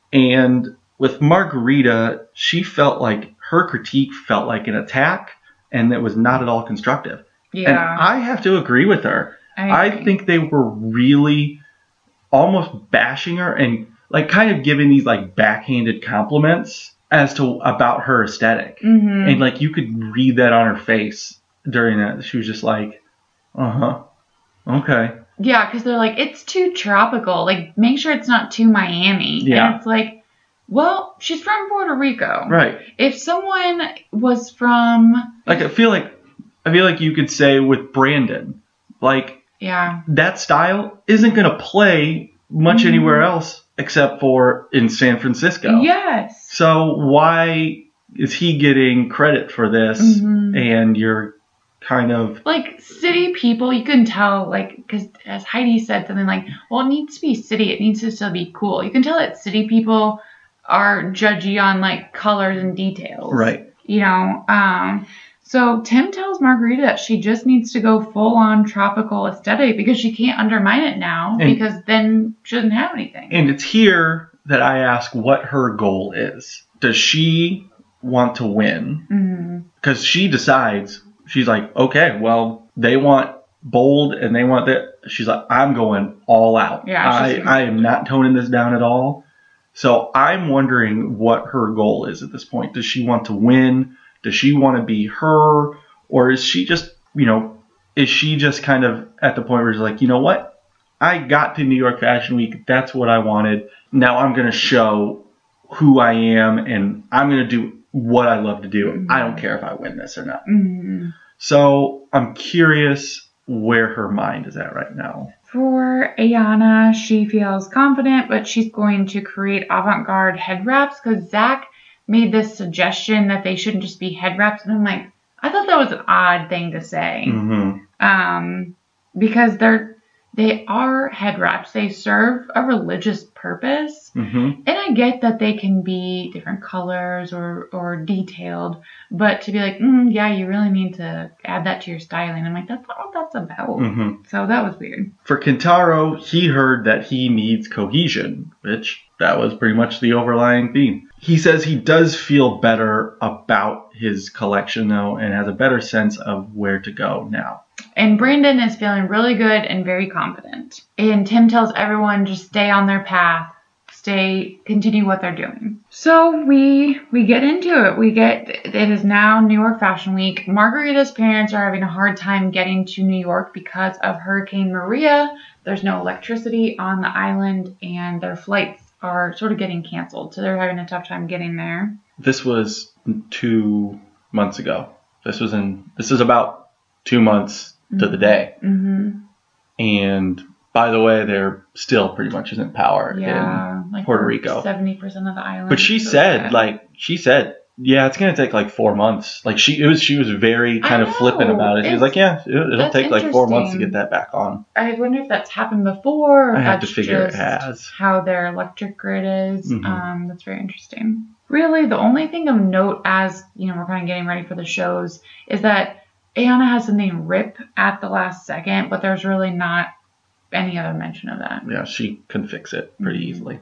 And with Margarita, she felt like her critique felt like an attack and it was not at all constructive. Yeah. And I have to agree with her. I, I think they were really almost bashing her and like kind of giving these like backhanded compliments as to about her aesthetic. Mm-hmm. And like you could read that on her face during that. She was just like, uh-huh. Okay. Yeah, because they're like, it's too tropical. Like, make sure it's not too Miami. Yeah. And it's like, well, she's from Puerto Rico. Right. If someone was from... Like, I feel like, I feel like you could say with Brandon, like, yeah, that style isn't going to play much mm-hmm. anywhere else except for in San Francisco. Yes. So why is he getting credit for this mm-hmm. and you're kind of... Like, city people, you can tell, like, because as Heidi said something like, well, it needs to be city. It needs to still be cool. You can tell that city people are judgy on, like, colors and details. Right. You know, um... So Tim tells Margarita that she just needs to go full-on tropical aesthetic because she can't undermine it now and, because then she doesn't have anything. And it's here that I ask what her goal is. Does she want to win? Because mm-hmm. she decides, she's like, okay, well, they want bold and they want that. She's like, I'm going all out. Yeah, I, I am not toning this down at all. So I'm wondering what her goal is at this point. Does she want to win? Does she want to be her, or is she just, you know, is she just kind of at the point where she's like, you know what? I got to New York Fashion Week. That's what I wanted. Now I'm going to show who I am, and I'm going to do what I love to do. Mm-hmm. I don't care if I win this or not. Mm-hmm. So I'm curious where her mind is at right now. For Ayanna, she feels confident, but she's going to create avant-garde head wraps because Zach made this suggestion that they shouldn't just be head wraps. And I'm like, I thought that was an odd thing to say. Mm-hmm. Um, because they're, they are head wraps. They serve a religious purpose. Mm-hmm. And I get that they can be different colors or, or detailed. But to be like, mm, yeah, you really need to add that to your styling. I'm like, that's not what that's about. Mm-hmm. So that was weird. For Kentaro, he heard that he needs cohesion, which that was pretty much the overlying theme. He says he does feel better about his collection, though, and has a better sense of where to go now. And Brandon is feeling really good and very confident. And Tim tells everyone just stay on their path, stay, continue what they're doing. So we we get into it. We get, it is now New York Fashion Week. Margarita's parents are having a hard time getting to New York because of Hurricane Maria. There's no electricity on the island, and their flights are sort of getting canceled, so they're having a tough time getting there. This was two months ago. This was in. This is about two months mm-hmm. to the day. Mm-hmm. And by the way, there still pretty much isn't power yeah, in like Puerto Rico. seventy percent of the island. But she said, bad. like she said, yeah, it's gonna take like four months. Like she, it was, she was very kind I of know. flippant about it. She it's, was like, yeah, it, it'll take like four months to get that back on. I wonder if that's happened before. Or I have that's to figure just it has. How their electric grid is. Mm-hmm. Um, that's very interesting. Really, the only thing of note as you know we're kind of getting ready for the shows is that Ayana has something rip at the last second, but there's really not any other mention of that. Yeah, she can fix it pretty mm-hmm. easily.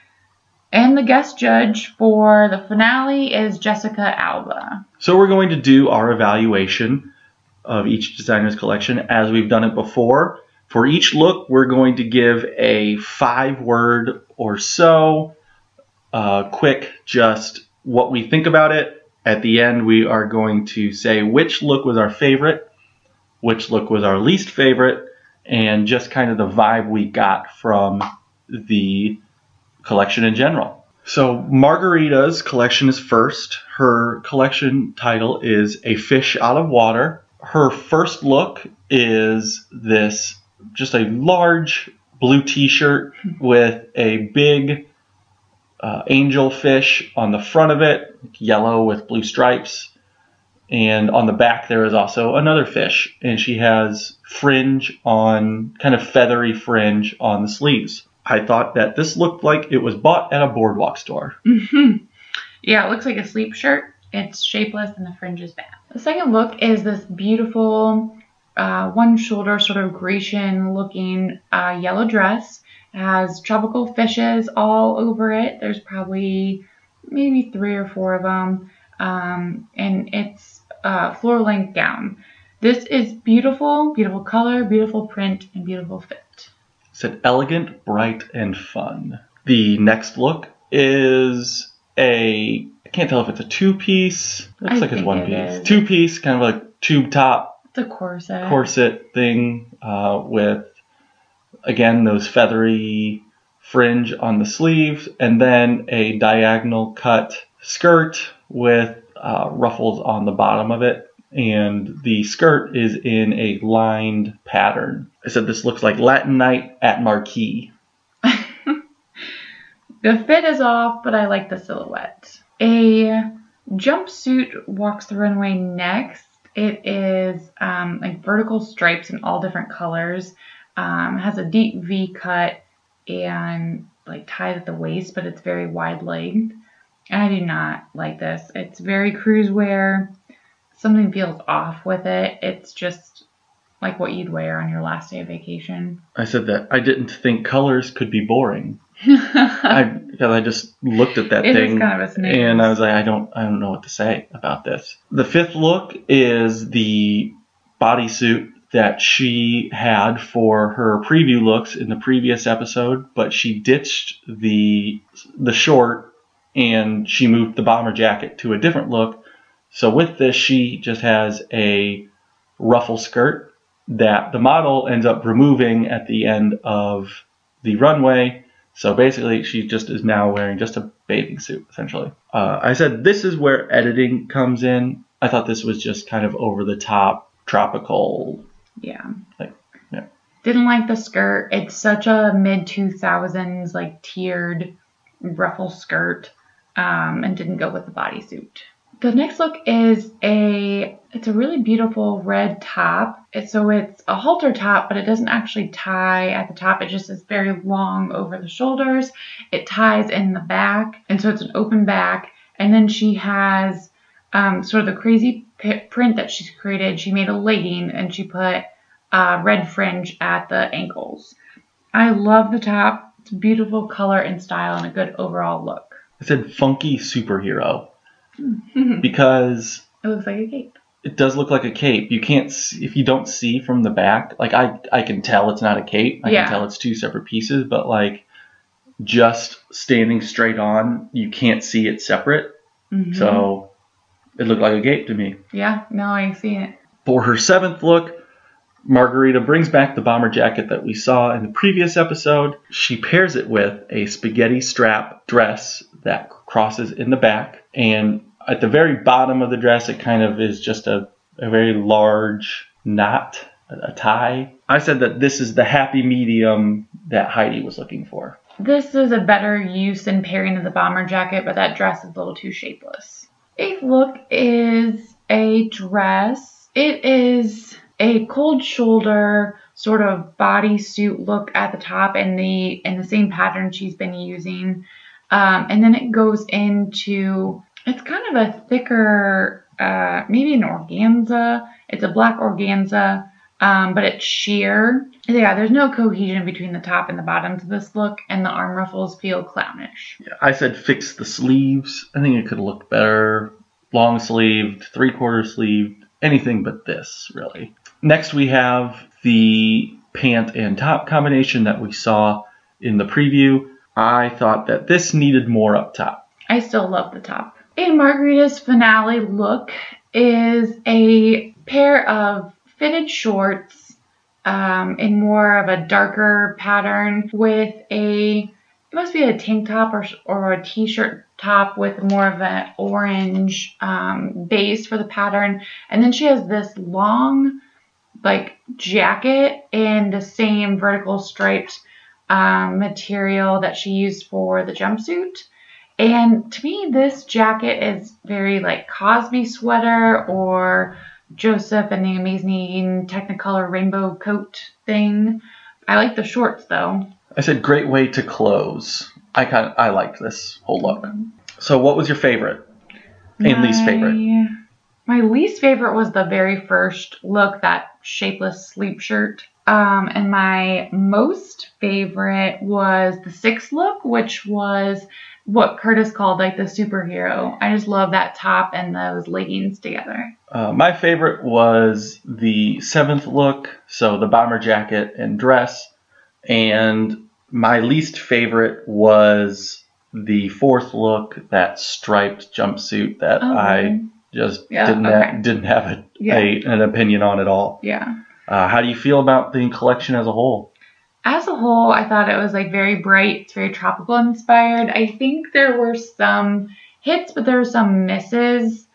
And the guest judge for the finale is Jessica Alba. So we're going to do our evaluation of each designer's collection as we've done it before. For each look, we're going to give a five-word or so, uh, quick, just what we think about it. At the end, we are going to say which look was our favorite, which look was our least favorite, and just kind of the vibe we got from the collection in general. So Margarita's collection is first. Her collection title is A Fish Out of Water. Her first look is this just a large blue t-shirt with a big uh, angel fish on the front of it, yellow with blue stripes. And on the back there is also another fish. And she has fringe on, kind of feathery fringe on the sleeves. I thought that this looked like it was bought at a boardwalk store. Mm-hmm. Yeah, it looks like a sleep shirt. It's shapeless and the fringe is bad. The second look is this beautiful uh, one shoulder sort of Grecian looking uh, yellow dress. It has tropical fishes all over it. There's probably maybe three or four of them. Um, and it's a floor length gown. This is beautiful, beautiful color, beautiful print, and beautiful fit. Said elegant, bright, and fun. The next look is a, I can't tell if it's a two-piece. Looks I like it's one it piece. Is. Two-piece, kind of like tube top. It's a corset. Corset thing uh, with, again, those feathery fringe on the sleeves, and then a diagonal cut skirt with uh, ruffles on the bottom of it. And the skirt is in a lined pattern. I said this looks like Latin night at Marquee. The fit is off, but I like the silhouette. A jumpsuit walks the runway next. It is um, like vertical stripes in all different colors. Um, has a deep V cut and like ties at the waist, but it's very wide legged. I do not like this. It's very cruise wear. Something feels off with it. It's just like what you'd wear on your last day of vacation. I said that I didn't think colors could be boring. I because I just looked at that it thing is kind of a snake. And I was like, I don't I don't know what to say about this. The fifth look is the bodysuit that she had for her preview looks in the previous episode, but she ditched the the short and she moved the bomber jacket to a different look. So with this, she just has a ruffle skirt that the model ends up removing at the end of the runway. So basically, she just is now wearing just a bathing suit, essentially. Uh, I said this is where editing comes in. I thought this was just kind of over the top, tropical. Yeah. Like, yeah. Didn't like the skirt. It's such a mid two thousands like tiered ruffle skirt, um, and didn't go with the bodysuit. The next look is a, it's a really beautiful red top. It, so it's a halter top, but it doesn't actually tie at the top. It just is very long over the shoulders. It ties in the back, and so it's an open back. And then she has um, sort of the crazy p- print that she's created. She made a legging, and she put uh, red fringe at the ankles. I love the top. It's a beautiful color and style and a good overall look. I said funky superhero. Because it looks like a cape. It does look like a cape. You can't see, if you don't see from the back, like I I can tell it's not a cape. I yeah. can tell it's two separate pieces, but like just standing straight on, you can't see it separate. Mm-hmm. So it looked like a cape to me. Yeah, no, I see it. For her seventh look, Margarita brings back the bomber jacket that we saw in the previous episode. She pairs it with a spaghetti strap dress that crosses in the back. And at the very bottom of the dress, it kind of is just a, a very large knot, a tie. I said that this is the happy medium that Heidi was looking for. This is a better use and pairing of the bomber jacket, but that dress is a little too shapeless. Eighth look is a dress. It is a cold shoulder sort of bodysuit look at the top and the in the same pattern she's been using. Um, and then it goes into, it's kind of a thicker, uh, maybe an organza. It's a black organza, um, but it's sheer. Yeah, there's no cohesion between the top and the bottoms of this look, and the arm ruffles feel clownish. Yeah, I said fix the sleeves. I think it could have looked better. Long sleeved, three quarter sleeved, anything but this, really. Next we have the pant and top combination that we saw in the preview. I thought that this needed more up top. I still love the top. And Margarita's finale look is a pair of fitted shorts um, in more of a darker pattern with a, it must be a tank top or, or a t-shirt top with more of an orange um, base for the pattern. And then she has this long like jacket in the same vertical striped um, material that she used for the jumpsuit. And to me, this jacket is very like Cosby sweater or Joseph and the Amazing Technicolor Rainbow Coat thing. I like the shorts though. I said great way to close. I kind of, I liked this whole look. So what was your favorite and my, least favorite? My least favorite was the very first look, that shapeless sleep shirt. Um, and my most favorite was the sixth look, which was what Curtis called like the superhero. I just love that top and those leggings together. Uh, my favorite was the seventh look, so the bomber jacket and dress. And my least favorite was the fourth look, that striped jumpsuit that oh, I just yeah, didn't okay. ha- didn't have a, yeah. a an opinion on at all. Yeah. Uh, how do you feel about the collection as a whole? As a whole, I thought it was like very bright. It's very tropical inspired. I think there were some hits, but there were some misses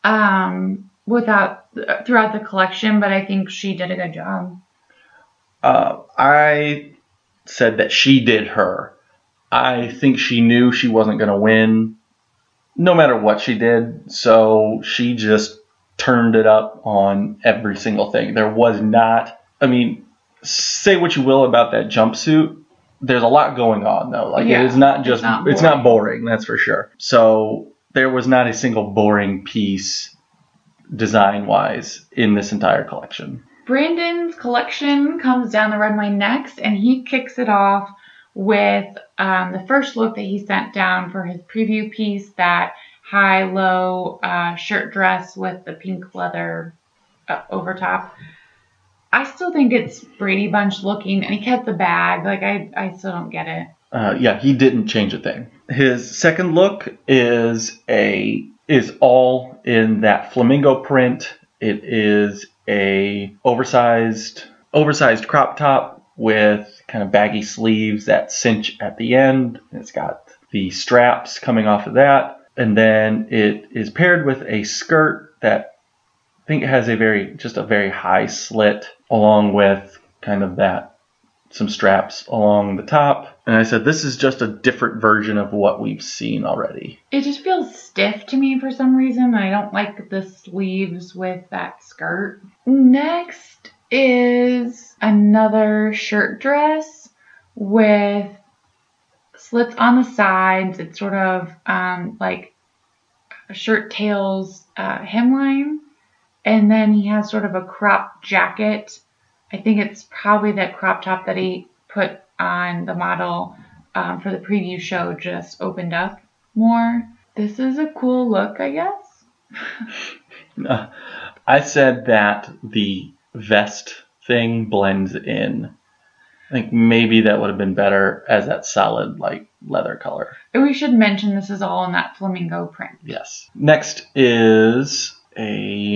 um, without throughout the collection. But I think she did a good job. Uh, I said that she did her. I think she knew she wasn't going to win, no matter what she did. So she just turned it up on every single thing. There was not, I mean, say what you will about that jumpsuit. There's a lot going on though. Like yeah, it is not just, it's not, it's not boring, that's for sure. So there was not a single boring piece design wise in this entire collection. Brandon's collection comes down the runway next, and he kicks it off with um, the first look that he sent down for his preview piece, that high-low uh, shirt dress with the pink leather uh, over top. I still think it's Brady Bunch looking, and he kept the bag. Like, I, I still don't get it. Uh, yeah, he didn't change a thing. His second look is a is all in that flamingo print. It is a oversized oversized crop top with kind of baggy sleeves that cinch at the end. It's got the straps coming off of that. And then it is paired with a skirt that I think has a very, just a very high slit, along with kind of that, some straps along the top. And I said, this is just a different version of what we've seen already. It just feels stiff to me for some reason. I don't like the sleeves with that skirt. Next is another shirt dress with slits on the sides. It's sort of um, like a shirt tails uh, hemline. And then he has sort of a crop jacket. I think it's probably that crop top that he put on the model um, for the preview show just opened up more. This is a cool look, I guess. uh, I said that the vest thing blends in. I think maybe that would have been better as that solid like leather color. And we should mention this is all in that flamingo print. Yes. Next is a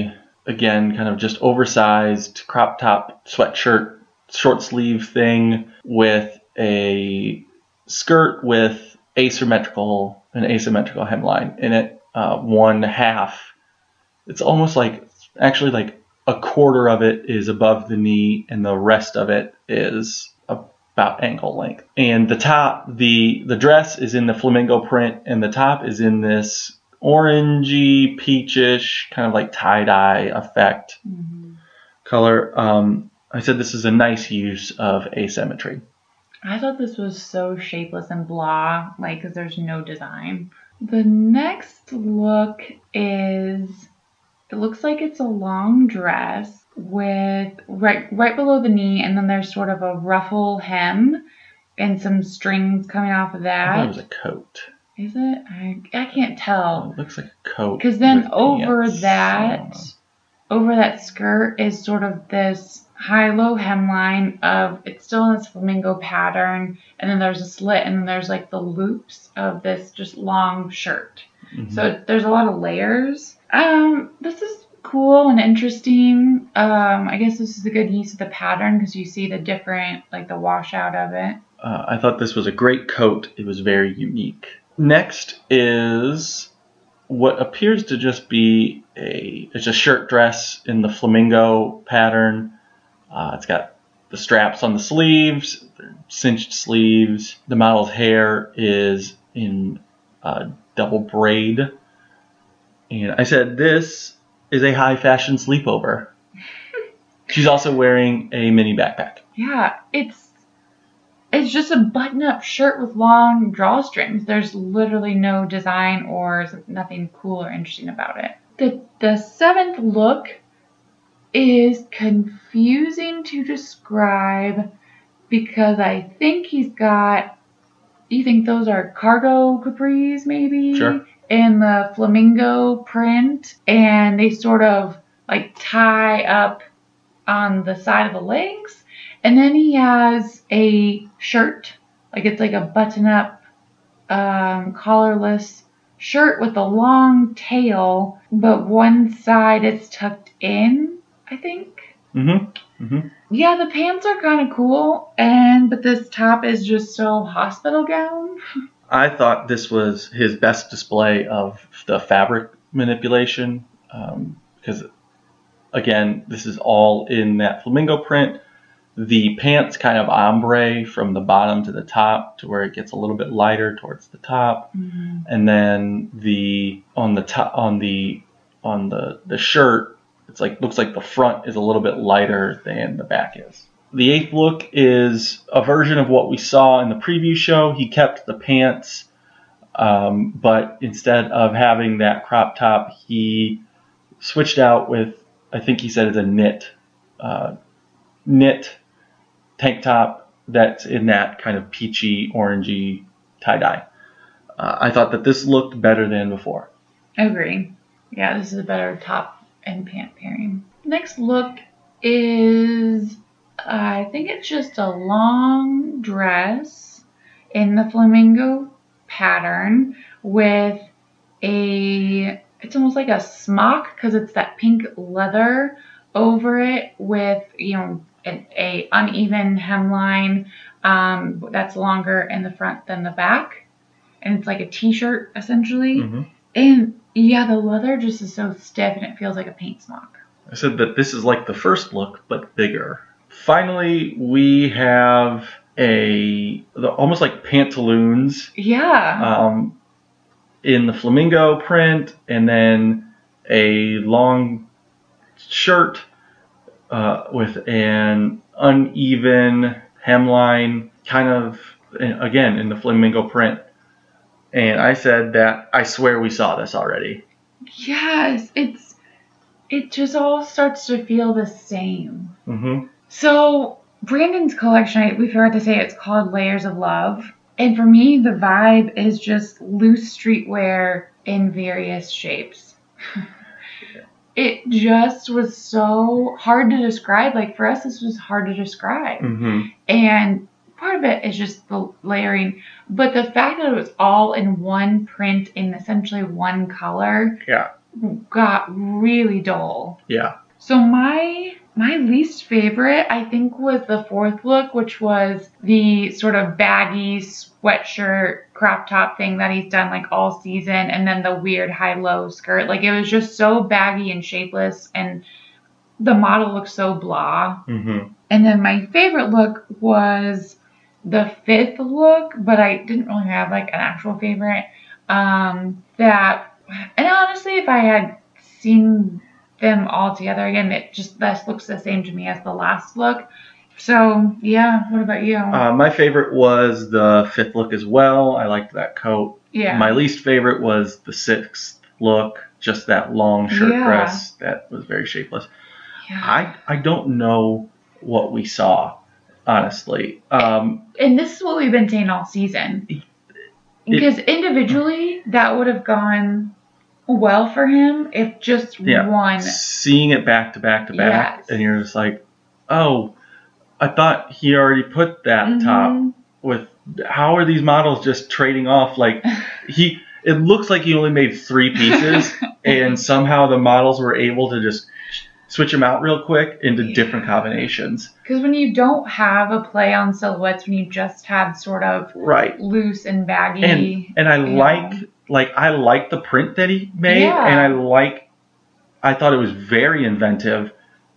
again, kind of just oversized crop top sweatshirt, short sleeve thing with a skirt with asymmetrical, an asymmetrical hemline in it. Uh, one half, it's almost like, actually like a quarter of it is above the knee and the rest of it is about ankle length. And the top, the the dress is in the flamingo print, and the top is in this orangey, peachish, kind of like tie-dye effect mm-hmm. color. Um, I said this is a nice use of asymmetry. I thought this was so shapeless and blah, like, because there's no design. The next look is, it looks like it's a long dress with right right below the knee, and then there's sort of a ruffle hem and some strings coming off of that. I thought it was a coat. Is it? I I can't tell. Oh, it looks like a coat. Because then over pants. that, uh, over that skirt is sort of this high-low hemline of, it's still in this flamingo pattern, and then there's a slit, and then there's like the loops of this just long shirt. Mm-hmm. So there's a lot of layers. Um, this is cool and interesting. Um, I guess this is a good use of the pattern because you see the different, like the washout of it. Uh, I thought this was a great coat. It was very unique. Next is what appears to just be a, it's a shirt dress in the flamingo pattern. Uh, it's got the straps on the sleeves, cinched sleeves. The model's hair is in uh, double braid. And I said this is a high fashion sleepover. She's also wearing a mini backpack. Yeah, it's it's just a button-up shirt with long drawstrings. There's literally no design or nothing cool or interesting about it. The the seventh look is confusing to describe because I think he's got, you think those are cargo capris maybe? Sure. In the flamingo print, and they sort of like tie up on the side of the legs, and then he has a shirt, like it's like a button-up um, collarless shirt with a long tail, but one side is tucked in, I think. Mm-hmm. Mm-hmm. Yeah, the pants are kind of cool, and but this top is just so hospital gown. I thought this was his best display of the fabric manipulation um, because, again, this is all in that flamingo print. The pants kind of ombre from the bottom to the top to where it gets a little bit lighter towards the top, mm-hmm. and then the on the top on the on the the shirt, it's like looks like the front is a little bit lighter than the back is. The eighth look is a version of what we saw in the preview show. He kept the pants, um, but instead of having that crop top, he switched out with, I think he said it's a knit, uh, knit tank top that's in that kind of peachy, orangey tie-dye. Uh, I thought that this looked better than before. I agree. Yeah, this is a better top and pant pairing. Next look is... I think it's just a long dress in the flamingo pattern with a, it's almost like a smock because it's that pink leather over it with, you know, a, a uneven hemline um, that's longer in the front than the back. And it's like a t-shirt essentially. Mm-hmm. And yeah, the leather just is so stiff and it feels like a paint smock. I said that this is like the first look, but bigger. Finally, we have a almost like pantaloons. Yeah. Um, in the flamingo print, and then a long shirt uh, with an uneven hemline, kind of again in the flamingo print. And I said that I swear we saw this already. Yes, it's it just all starts to feel the same. Mm-hmm. So Brandon's collection, we forgot to say, it's called Layers of Love. And for me, the vibe is just loose streetwear in various shapes. It just was so hard to describe. Like for us, this was hard to describe. Mm-hmm. And part of it is just the layering. But the fact that it was all in one print in essentially one color. Yeah. got really dull. Yeah. So my my least favorite, I think, was the fourth look, which was the sort of baggy sweatshirt crop top thing that he's done like all season, and then the weird high-low skirt. Like, it was just so baggy and shapeless, and the model looked so blah. Mm-hmm. And then my favorite look was the fifth look, but I didn't really have like an actual favorite. Um, that, and honestly, if I had seen them all together again, it just this looks the same to me as the last look. So yeah, what about you? Uh, my favorite was the fifth look as well. I liked that coat. Yeah. My least favorite was the sixth look, just that long shirt Yeah. dress that was very shapeless. Yeah. I I don't know what we saw, honestly. Um, and this is what we've been saying all season. Because it, individually, that would have gone well for him if just yeah, one. seeing it back to back to back, Yes. and you're just like, oh, I thought he already put that Mhm. top with. How are these models just trading off? Like he, it looks like he only made three pieces, and somehow the models were able to just switch them out real quick into Yeah. different combinations. Because when you don't have a play on silhouettes, when you just have sort of Right. loose and baggy, And and I you like know. like I like the print that he made, Yeah. and I like I thought it was very inventive,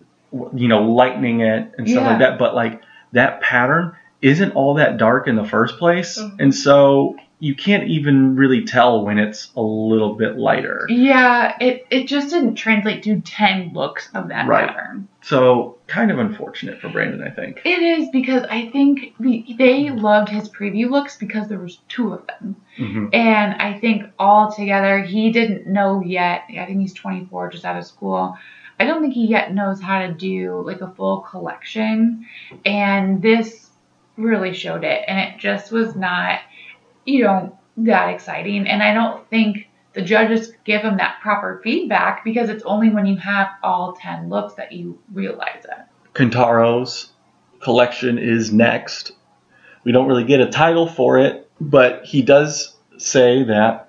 you know, lightening it and stuff Yeah. like that. But like that pattern isn't all that dark in the first place, Mhm. and so you can't even really tell when it's a little bit lighter. Yeah, it, it just didn't translate to ten looks of that Right. pattern. So kind of unfortunate for Brandon, I think. It is, because I think we, they loved his preview looks because there was two of them. Mm-hmm. And I think all together, he didn't know yet. I think he's twenty-four, just out of school. I don't think he yet knows how to do like a full collection. And this really showed it. And it just was not, you know, that exciting. And I don't think the judges give him that proper feedback, because it's only when you have all ten looks that you realize it. Kintaro's collection is next. We don't really get a title for it, but he does say that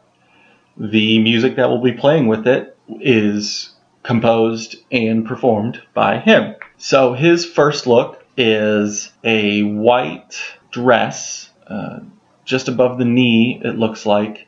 the music that will be playing with it is composed and performed by him. So his first look is a white dress, uh, just above the knee, it looks like,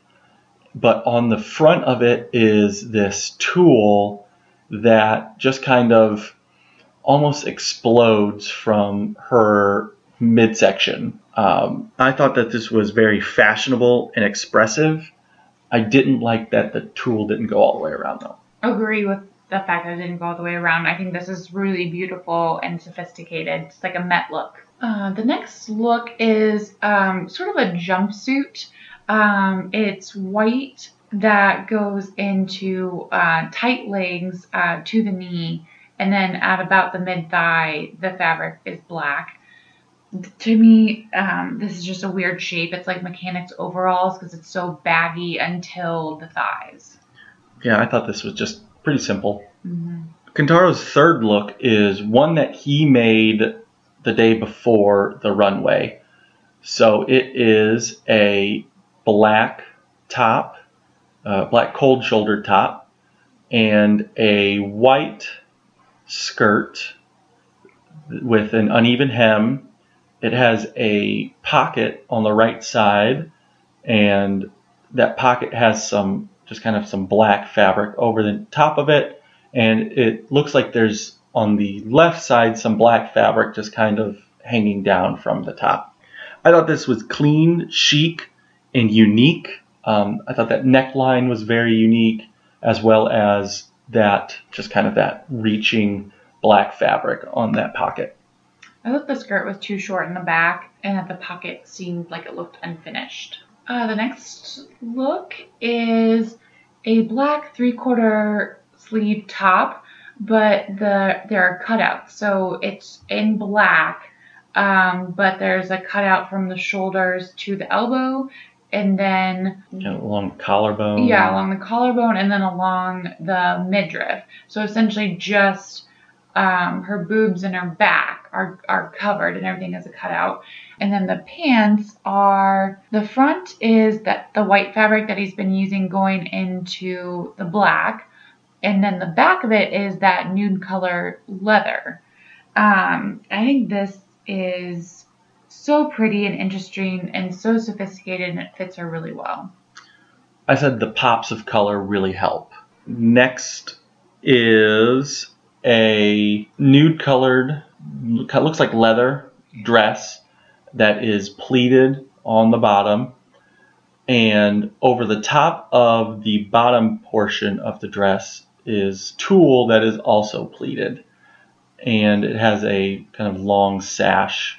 but on the front of it is this tulle that just kind of almost explodes from her midsection. Um, I thought that this was very fashionable and expressive. I didn't like that the tulle didn't go all the way around, though. Agree with the fact that it didn't go all the way around. I think this is really beautiful and sophisticated. It's like a Met look. Uh, the next look is um, sort of a jumpsuit. Um, it's white that goes into uh, tight legs uh, to the knee, and then at about the mid-thigh, the fabric is black. To me, um, this is just a weird shape. It's like mechanics overalls because it's so baggy until the thighs. Yeah, I thought this was just pretty simple. Mm-hmm. Kintaro's third look is one that he made the day before the runway. So it is a black top, uh, black cold shouldered top, and a white skirt with an uneven hem. It has a pocket on the right side, and that pocket has some, just kind of some black fabric over the top of it, and it looks like there's on the left side some black fabric just kind of hanging down from the top. I thought this was clean, chic, and unique. Um, I thought that neckline was very unique, as well as that, just kind of that reaching black fabric on that pocket. I thought the skirt was too short in the back, and that the pocket seemed like it looked unfinished. Uh, the next look is a black three-quarter sleeve top, but the there are cutouts. So it's in black, um, but there's a cutout from the shoulders to the elbow, and then You know, along the collarbone. yeah, along the collarbone, and then along the midriff. So essentially just um, her boobs and her back are, are covered, and everything is a cutout. And then the pants are, the front is that the white fabric that he's been using going into the black. and then the back of it is that nude color leather. Um, I think this is so pretty and interesting and so sophisticated, and it fits her really well. I said the pops of color really help. Next is a nude colored, looks like leather dress that is pleated on the bottom. And over the top of the bottom portion of the dress is tulle that is also pleated. And it has a kind of long sash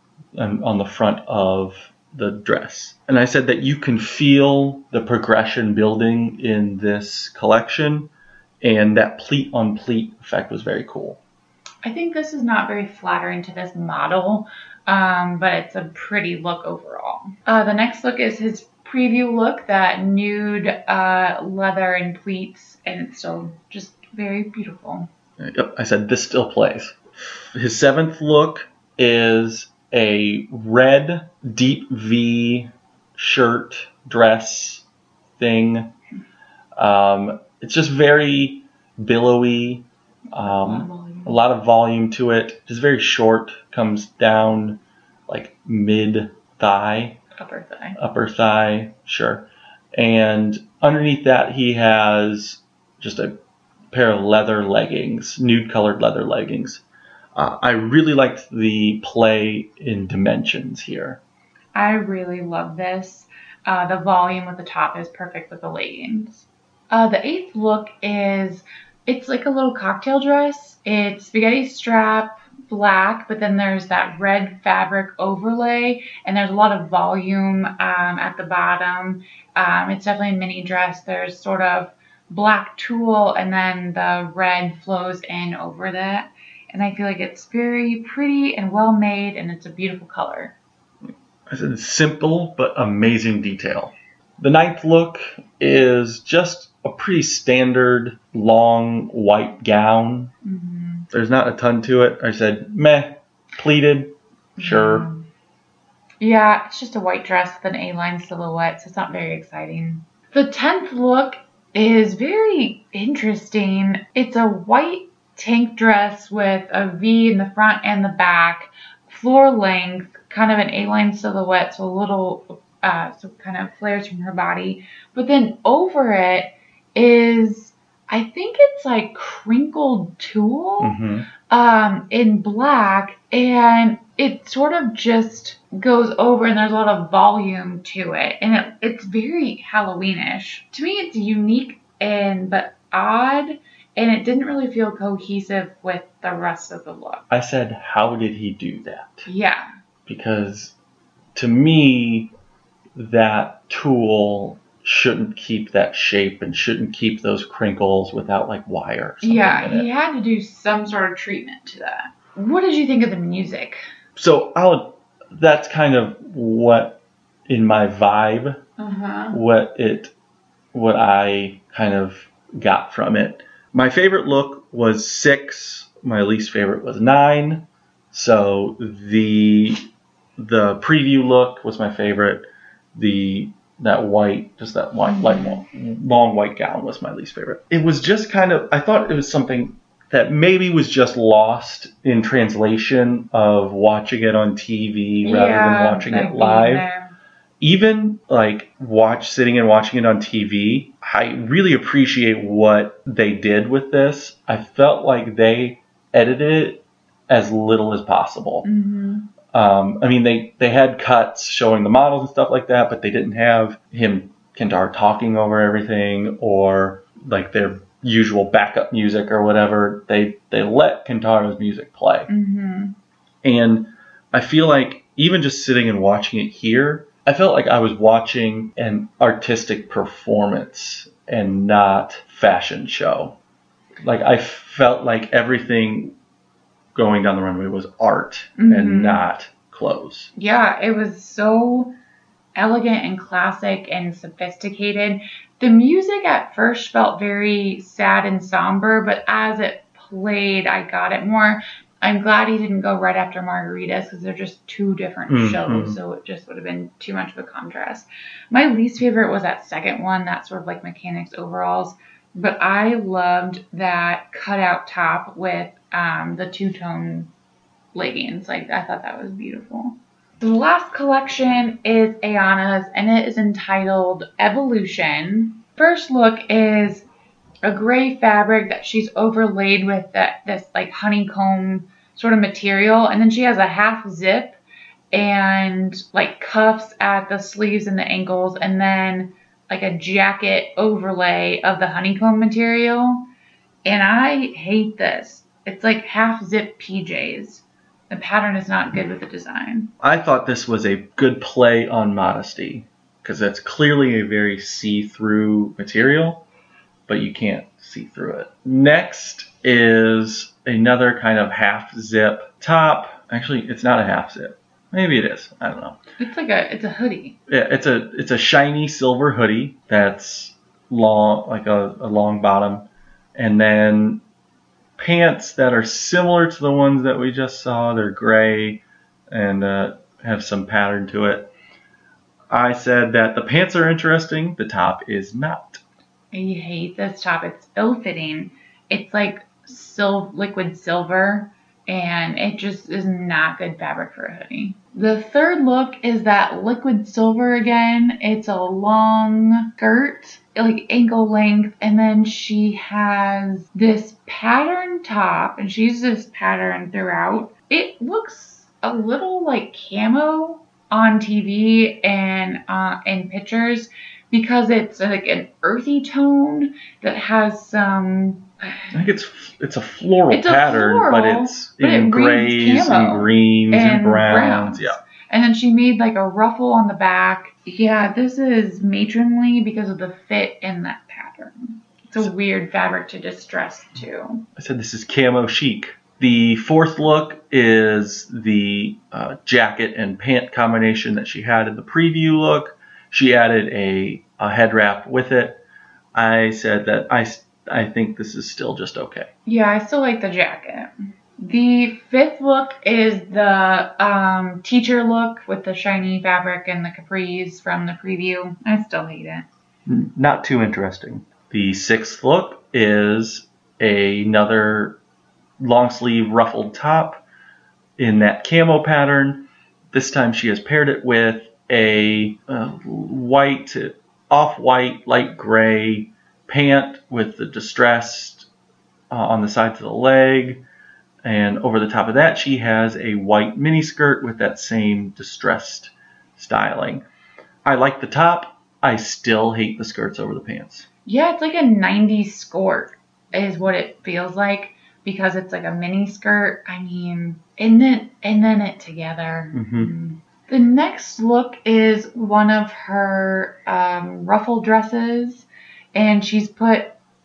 on the front of the dress. And I said that you can feel the progression building in this collection, and that pleat on pleat effect was very cool. I think this is not very flattering to this model, um, but it's a pretty look overall. Uh, the next look is his preview look, that nude uh, leather and pleats, and it's still just very beautiful. Yep, I said this still plays. His seventh look is a red deep V shirt dress thing. Um, it's just very billowy, um, a lot of volume to it. Just very short, comes down like mid thigh, upper thigh, upper thigh, sure. And underneath that, he has just a pair of leather leggings, nude colored leather leggings. Uh, I really liked the play in dimensions here. I really love this. Uh, the volume with the top is perfect with the leggings. Uh, the eighth look is, it's like a little cocktail dress. It's spaghetti strap, black, but then there's that red fabric overlay, and there's a lot of volume um, at the bottom. Um, it's definitely a mini dress. There's sort of black tulle, and then the red flows in over that. And I feel like it's very pretty and well made, and it's a beautiful color. I said simple but amazing detail. The ninth look is just a pretty standard long white gown. Mm-hmm. There's not a ton to it. I said meh, pleated, sure. Yeah. yeah, it's just a white dress with an A-line silhouette, so it's not very exciting. The tenth look is very interesting. It's a white tank dress with a V in the front and the back, floor length, kind of an A-line silhouette, so a little, uh, so kind of flares from her body. But then over it is, I think it's like crinkled tulle, mm-hmm. um, in black, and it sort of just goes over, and there's a lot of volume to it, and it, it's very Halloweenish. To me, it's unique and but odd. And it didn't really feel cohesive with the rest of the look. I said, how did he do that? Yeah. Because to me, that tulle shouldn't keep that shape and shouldn't keep those crinkles without like wire. Or yeah, in he it. had to do some sort of treatment to that. What did you think of the music? So I'll, that's kind of what in my vibe, uh-huh. what it, what I kind of got from it. My favorite look was six. My least favorite was nine. So the the preview look was my favorite. The that white, just that white, mm-hmm. light long, long white gown was my least favorite. It was just kind of, I thought it was something that maybe was just lost in translation of watching it on T V rather yeah, than watching it live. Even like watch sitting and watching it on T V, I really appreciate what they did with this. I felt like they edited it as little as possible. Mm-hmm. Um, I mean, they, they had cuts showing the models and stuff like that, but they didn't have him, Kentaro, talking over everything or like their usual backup music or whatever. They they let Kentaro's music play. Mm-hmm. And I feel like even just sitting and watching it here, I felt like I was watching an artistic performance and not fashion show. Like I felt like everything going down the runway was art mm-hmm. and not clothes. Yeah, it was so elegant and classic and sophisticated. The music at first felt very sad and somber, but as it played, I got it more. I'm glad he didn't go right after Margaritas because they're just two different mm-hmm. shows, so it just would have been too much of a contrast. My least favorite was that second one, that sort of like mechanics overalls. But I loved that cutout top with um, the two-tone leggings. Like, I thought that was beautiful. The last collection is Ayana's, and it is entitled Evolution. First look is a gray fabric that she's overlaid with that this like honeycomb sort of material, and then she has a half zip and like cuffs at the sleeves and the ankles, and then like a jacket overlay of the honeycomb material. And I hate this. It's like half zip P Js. The pattern is not good with the design. I thought this was a good play on modesty, because that's clearly a very see-through material, but you can't see through it. Next is another kind of half zip top. Actually, it's not a half zip. Maybe it is. I don't know. It's like a it's a hoodie. Yeah, it's a it's a shiny silver hoodie that's long, like a, a long bottom, and then pants that are similar to the ones that we just saw. They're gray and uh, have some pattern to it. I said that the pants are interesting. The top is not. I hate this top. It's ill-fitting. It's like sil- liquid silver, and it just is not good fabric for a hoodie. The third look is that liquid silver again. It's a long skirt, like ankle length, and then she has this pattern top, and she uses this pattern throughout. It looks a little like camo on T V and uh, in pictures, because it's like an earthy tone that has some. I think it's it's a floral it's a pattern, floral, but it's but in it grays and greens and, and browns. browns. Yeah. And then she made like a ruffle on the back. Yeah, this is matronly because of the fit in that pattern. It's a weird fabric to distress too. I said this is camo chic. The fourth look is the uh, jacket and pant combination that she had in the preview look. She added a, a head wrap with it. I said that I, I think this is still just okay. Yeah, I still like the jacket. The fifth look is the um, teacher look with the shiny fabric and the capris from the preview. I still hate it. Not too interesting. The sixth look is a, another long sleeve ruffled top in that camo pattern. This time she has paired it with a uh, white, off-white, light gray pant with the distressed uh, on the sides of the leg. And over the top of that, she has a white mini skirt with that same distressed styling. I like the top. I still hate the skirts over the pants. Yeah, it's like a nineties skirt is what it feels like, because it's like a mini skirt. I mean, and then and then it together. Mm-hmm. The next look is one of her um, ruffle dresses, and she's put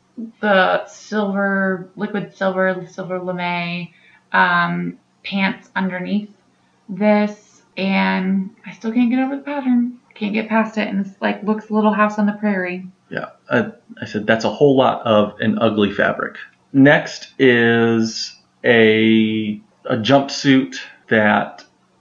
the silver, liquid silver, silver lame um, pants underneath this, and I still can't get over the pattern. Can't get past it, and it's like looks Little House on the Prairie. Yeah, I, I said that's a whole lot of an ugly fabric. Next is a a jumpsuit that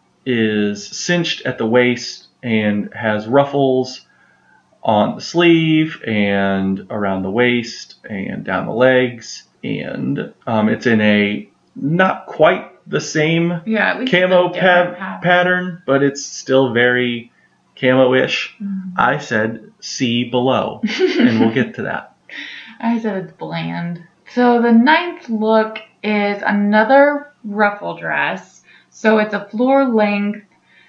is cinched at the waist and has ruffles on the sleeve and around the waist and down the legs, and um, it's in a not quite the same yeah, at least camo pa- pattern. pattern, but it's still very camo-ish. Mm-hmm. I said see below, and we'll get to that. I said it's bland. So the ninth look is another ruffle dress. So it's a floor length,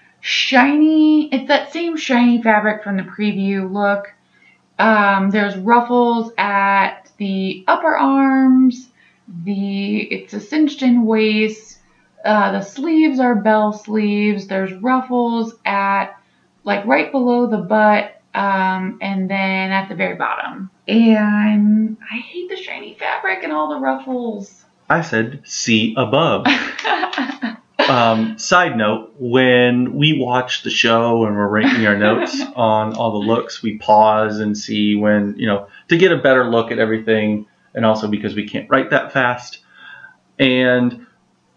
shiny, it's that same shiny fabric from the preview look. Um, there's ruffles at the upper arms, the it's a cinched in waist, uh, the sleeves are bell sleeves, there's ruffles at like right below the butt, um, and then at the very bottom. And I hate the shiny fabric and all the ruffles. I said see above. Um, side note, when we watch the show and we're ranking our notes on all the looks, we pause and see when, you know, to get a better look at everything, and also because we can't write that fast. And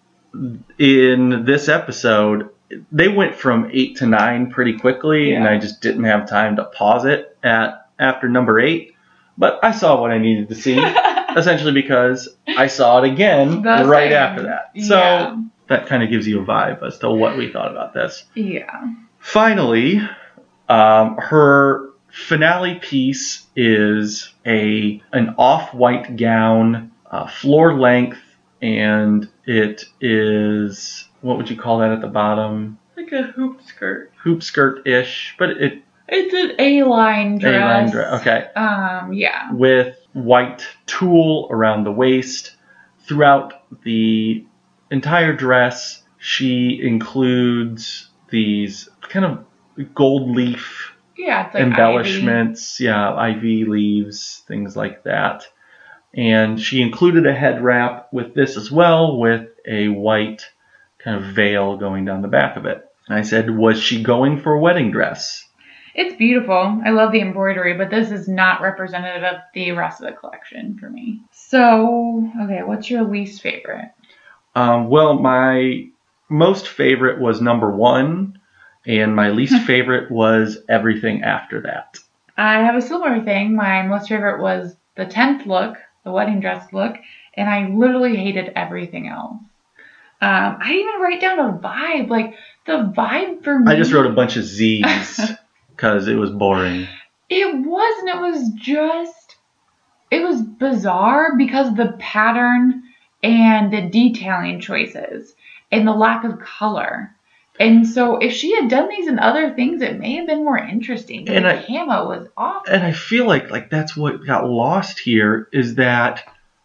in this episode, they went from eight to nine pretty quickly, yeah. and I just didn't have time to pause it at after number eight. But I saw what I needed to see, essentially because I saw it again The right same. after that. So Yeah. that kind of gives you a vibe as to what we thought about this. Yeah. Finally, um, her finale piece is a an off-white gown, uh, floor length, and it is, what would you call that at the bottom? Like a hoop skirt. Hoop skirt-ish, but it It's an A-line dress. A-line dress. Okay. Um, yeah. With white tulle around the waist. Throughout the entire dress, she includes these kind of gold leaf Yeah, it's like embellishments. Ivy. Yeah, ivy leaves, things like that. And she included a head wrap with this as well, with a white kind of veil going down the back of it. And I said, was she going for a wedding dress? It's beautiful. I love the embroidery, but this is not representative of the rest of the collection for me. So, okay, what's your least favorite? Um, well, my most favorite was number one, and my least favorite was everything after that. I have a similar thing. My most favorite was the tenth look, the wedding dress look, and I literally hated everything else. Um, I didn't even write down a vibe. Like, the vibe for me... I just wrote a bunch of Z's because it was boring. It wasn't. It was just... It was bizarre because of the pattern and the detailing choices and the lack of color. And so if she had done these in other things, it may have been more interesting. But and the I, camo was awful. And I feel like like that's what got lost here is that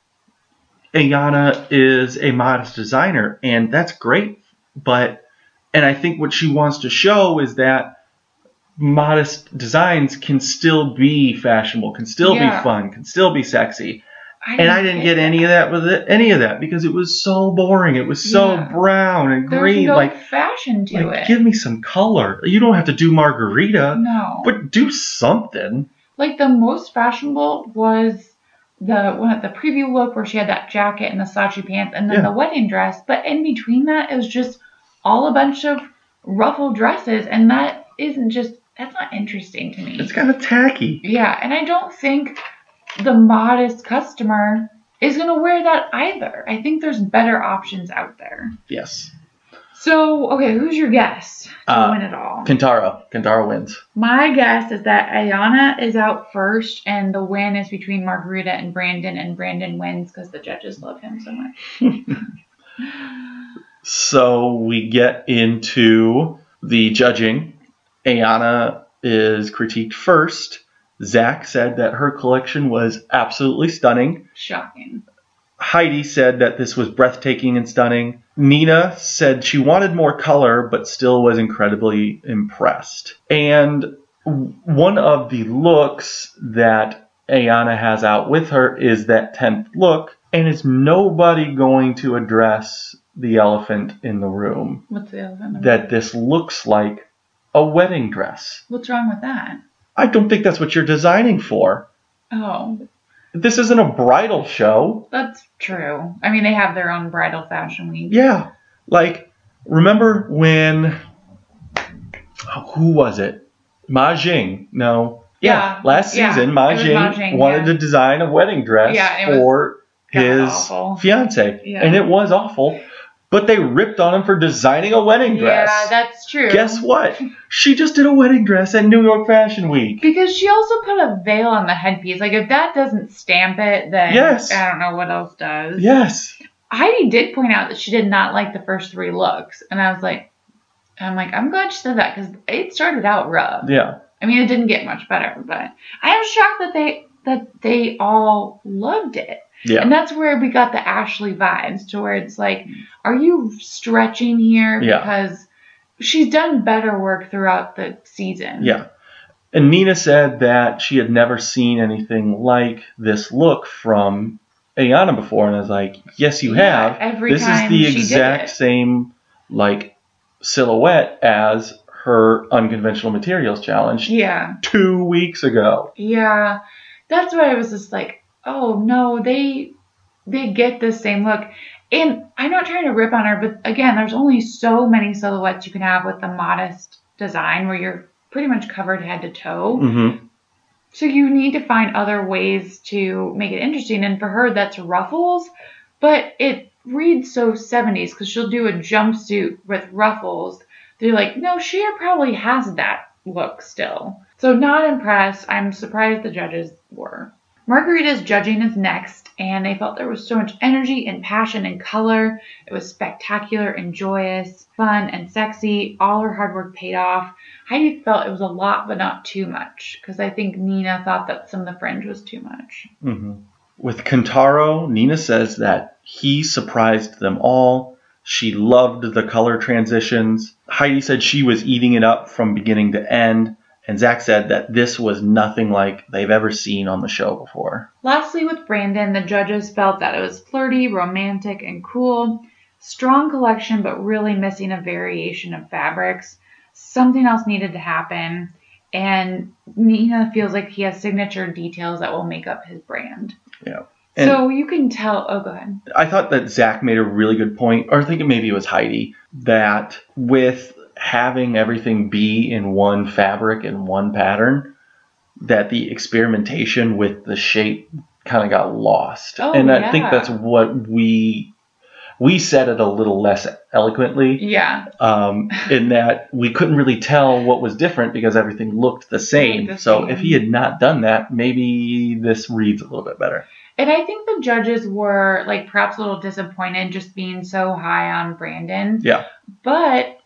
Ayana is a modest designer, and that's great. But and I think what she wants to show is that modest designs can still be fashionable, can still Yeah. be fun, can still be sexy. I And I didn't get any of that with it, any of that because it was so boring. It was so Yeah. brown and There's green. no like, fashion to like it. give me some color. You don't have to do margarita, No. but do something. Like the most fashionable was the one the preview look where she had that jacket and the slouchy pants, and then Yeah. the wedding dress. But in between that, it was just all a bunch of ruffled dresses, and that isn't just that's not interesting to me. It's kind of tacky. Yeah, and I don't think the modest customer is going to wear that either. I think there's better options out there. Yes. So, okay, who's your guess to Uh, win it all? Kentaro. Kentaro wins. My guess is that Ayana is out first, and the win is between Margarita and Brandon, and Brandon wins because the judges love him so much. So we get into the judging. Ayana is critiqued first. Zach said that her collection was absolutely stunning. Shocking. Heidi said that this was breathtaking and stunning. Nina said she wanted more color, but still was incredibly impressed. And one of the looks that Ayana has out with her is that tenth look, and is nobody going to address the elephant in the room? What's the elephant? That this looks like a wedding dress. What's wrong with that? I don't think that's what you're designing for. Oh, This isn't a bridal show. that's true. I mean, they have their own bridal fashion week. Yeah. Like, remember when, oh, who was it? Ma Jing. No. Yeah. Last Yeah, season, Ma it was Jing, Ma Jing, wanted yeah. to design a wedding dress Yeah, it was for kinda his awful. fiance. Yeah. And it was awful. But they ripped on him for designing a wedding dress. Yeah, that's true. Guess what? She just did a wedding dress at New York Fashion Week. Because she also put a veil on the headpiece. Like, if that doesn't stamp it, then Yes. I don't know what else does. Yes. Heidi did point out that she did not like the first three looks. And I was like, I'm like, I'm glad she said that because it started out rough. Yeah. I mean, it didn't get much better, but I am shocked that they that they all loved it. Yeah. And that's where we got the Ashley vibes, to where it's like, are you stretching here? Yeah. Because she's done better work throughout the season. Yeah. And Nina said that she had never seen anything like this look from Ayana before. And I was like, yes, you Yeah, have. every this time is the she did exact it. same, like, silhouette as her Unconventional Materials Challenge Yeah. two weeks ago. Yeah. That's why I was just like, oh, no, they they get the same look. And I'm not trying to rip on her, but again, there's only so many silhouettes you can have with the modest design where you're pretty much covered head to toe. Mm-hmm. So you need to find other ways to make it interesting. And for her, that's ruffles. But it reads so seventies because she'll do a jumpsuit with ruffles. They're like, no, Cher probably has that look still. So not impressed. I'm surprised the judges were. Margarita's judging is next, and they felt there was so much energy and passion and color. It was spectacular and joyous, fun and sexy. All her hard work paid off. Heidi felt it was a lot, but not too much, because I think Nina thought that some of the fringe was too much. Mm-hmm. With Kentaro, Nina says that he surprised them all. She loved the color transitions. Heidi said she was eating it up from beginning to end. And Zach said that this was nothing like they've ever seen on the show before. Lastly, with Brandon, the judges felt that it was flirty, romantic, and cool. Strong collection, but really missing a variation of fabrics. Something else needed to happen. And Nina feels like he has signature details that will make up his brand. Yeah. And so you can tell. Oh, go ahead. I thought that Zach made a really good point, or I think maybe it was Heidi, that with having everything be in one fabric and one pattern, that the experimentation with the shape kind of got lost. Oh, and I yeah. think that's what we we said it a little less eloquently. Yeah. Um, in that we couldn't really tell what was different because everything looked the same. The so same. If he had not done that, maybe this reads a little bit better. And I think the judges were like perhaps a little disappointed just being so high on Brandon. Yeah. But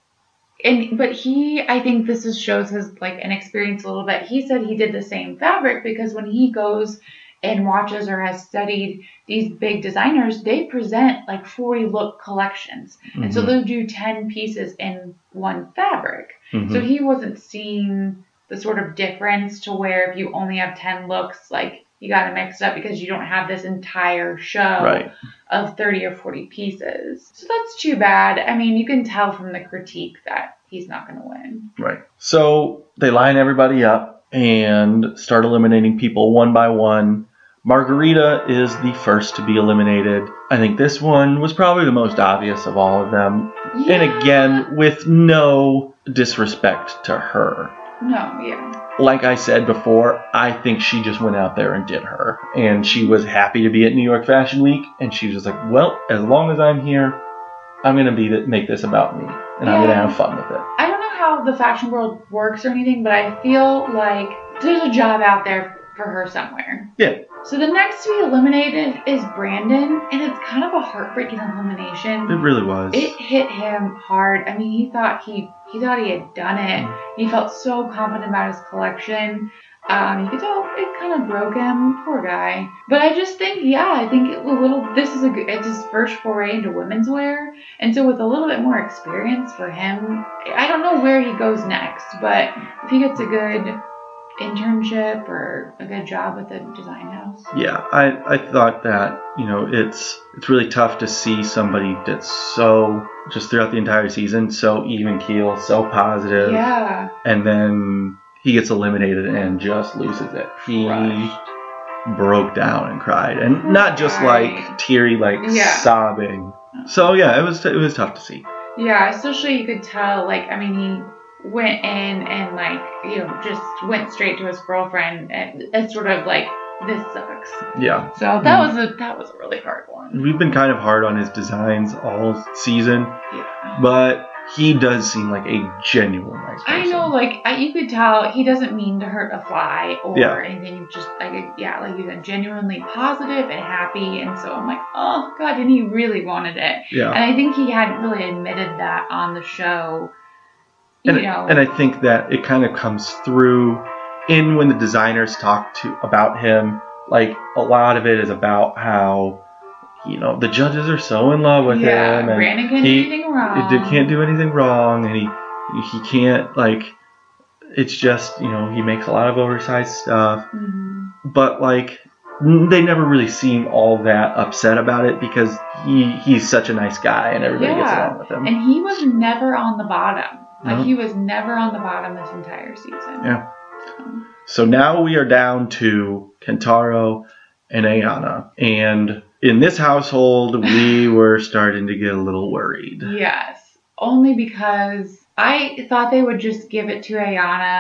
and but he, I think this is, shows his like an experience a little bit. He said he did the same fabric because when he goes and watches or has studied these big designers, they present like forty look collections. Mm-hmm. And so they'll do ten pieces in one fabric. Mm-hmm. So he wasn't seeing the sort of difference to where if you only have ten looks, like you got to mix it up because you don't have this entire show right. of thirty or forty pieces. So that's too bad. I mean, you can tell from the critique that he's not going to win. Right. So they line everybody up and start eliminating people one by one. Margarita is the first to be eliminated. I think this one was probably the most obvious of all of them. Yeah. And again, with no disrespect to her. No, yeah. Like I said before, I think she just went out there and did her. And she was happy to be at New York Fashion Week. And she was just like, well, as long as I'm here, I'm going to be th- make this about me. And yeah. I'm going to have fun with it. I don't know how the fashion world works or anything, but I feel like there's a job out there for her somewhere. Yeah. So the next to be eliminated is Brandon, and it's kind of a heartbreaking elimination. It really was. It hit him hard. I mean, he thought he he thought he had done it. Mm. He felt so confident about his collection. Um, you could tell it kind of broke him. Poor guy. But I just think, yeah, I think a little. This is a good. It's his first foray into women's wear, and so with a little bit more experience for him, I don't know where he goes next, but if he gets a good internship or a good job with a design house. Yeah, I, I thought that, you know, it's it's really tough to see somebody that's so, just throughout the entire season, so even keel, so positive. Yeah. And then he gets eliminated and just loses it. He Crushed. broke down and cried. And Poor not just guy. like teary, like yeah. sobbing. So yeah, it was it was tough to see. Yeah, especially you could tell, like, I mean, he went in and, like, you know, just went straight to his girlfriend and it's sort of like, this sucks. Yeah. So that mm. was a that was a really hard one. We've been kind of hard on his designs all season. Yeah. But he does seem like a genuine nice person. I know, like, I, you could tell he doesn't mean to hurt a fly or yeah. anything. Just, like, yeah, like you said, genuinely positive and happy. And so I'm like, oh, God, and he really wanted it. Yeah. And I think he hadn't really admitted that on the show. And, you know. and I think that it kind of comes through in when the designers talk to about him. Like, a lot of it is about how, you know, the judges are so in love with yeah, him. And Brandon can't he, do anything wrong. He can't do anything wrong. And he, he can't, like, it's just, you know, he makes a lot of oversized stuff. Mm-hmm. But, like, they never really seem all that upset about it because he he's such a nice guy and everybody yeah. gets along with him. And he was never on the bottom. Like, no. he was never on the bottom this entire season. Yeah. So, so now we are down to Kentaro and Ayana. And in this household, we were starting to get a little worried. Yes. Only because I thought they would just give it to Ayana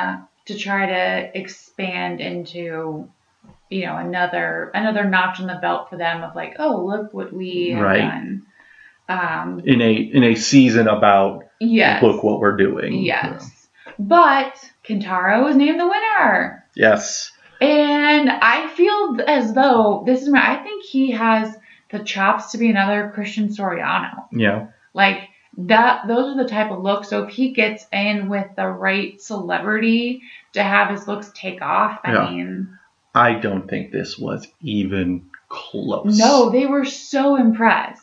to try to expand into, you know, another another notch in the belt for them of like, oh, look what we have Right. done. Um, in a in a season about yes. look what we're doing. Yes. But Kentaro was named the winner. Yes. And I feel as though this is my, I think he has the chops to be another Christian Soriano. Yeah. Like that, those are the type of looks. So if he gets in with the right celebrity to have his looks take off, I Yeah. mean, I don't think this was even close. no, they were so impressed.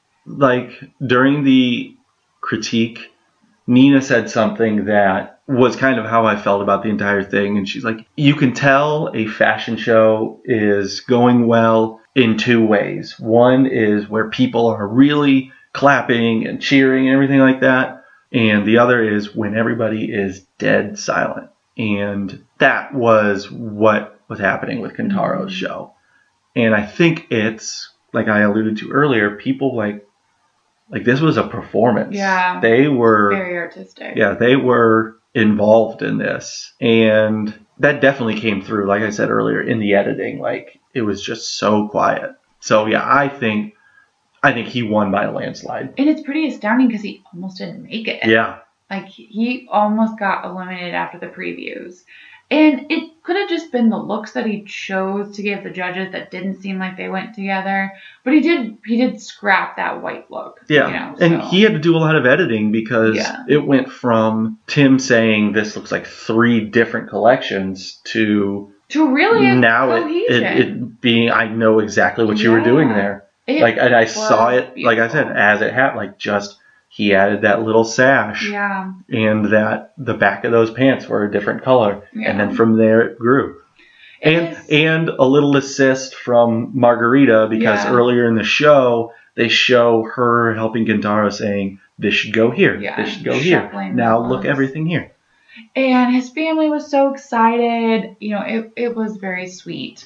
Like during the critique, Nina said something that was kind of how I felt about the entire thing. And she's like, you can tell a fashion show is going well in two ways. One is where people are really clapping and cheering and everything like that. And the other is when everybody is dead silent. And that was what was happening with Kentaro's Mm-hmm. show. And I think it's, like I alluded to earlier, people like, like this was a performance. Yeah. They were Very artistic. Yeah, they were involved in this. And that definitely came through, like I said earlier, in the editing. Like it was just so quiet. So yeah, I think I think he won by a landslide. And it's pretty astounding because he almost didn't make it. Yeah. Like he almost got eliminated after the previews. And it could have just been the looks that he chose to give the judges that didn't seem like they went together. But he did he did scrap that white look. Yeah. You know, and so. he had to do a lot of editing because Yeah. it went from Tim saying this looks like three different collections to to really a now it, cohesion. it, it being, I know exactly what you were doing Yeah. there. It Like, and I was saw it, like I said, beautiful. as it happened, like just, he added that little sash Yeah. and that the back of those pants were a different color. Yeah. And then from there it grew. It And, is- and a little assist from Margarita because Yeah. earlier in the show, they show her helping Kentaro saying, this should go here. Yeah, This should go here. shuffling Now the look clothes. everything here. And his family was so excited. You know, it, it was very sweet.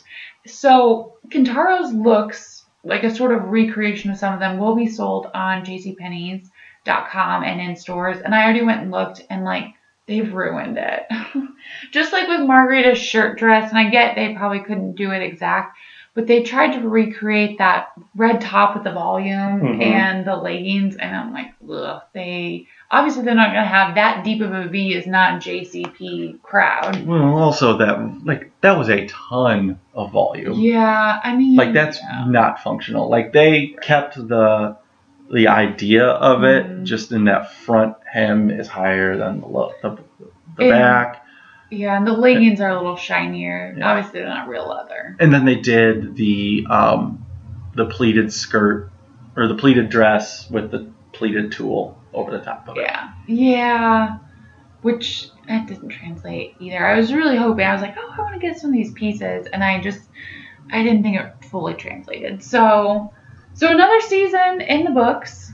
So Kentaro's looks, like a sort of recreation of some of them, will be sold on j c penney's dot com and in stores. And I already went and looked, and like they've ruined it. Just like with Margarita's shirt dress, and I get they probably couldn't do it exact, but they tried to recreate that red top with the volume Mhm. and the leggings, and I'm like, ugh, they obviously they're not gonna have that deep of a V. Is not J C P crowd. Well, also that, like, that was a ton of volume. Yeah, I mean, Like that's yeah. not functional. Like they kept the the idea of it, Mhm. just in that front hem is higher than the lo- the, the And- back, Yeah, and the leggings are a little shinier. Yeah. Obviously, they're not real leather. and then they did the um the pleated skirt or the pleated dress with the pleated tulle over the top of it. Yeah, yeah, which that didn't translate either. I was really hoping. I was like, oh, I want to get some of these pieces, and I just I didn't think it fully translated. So, so another season in the books.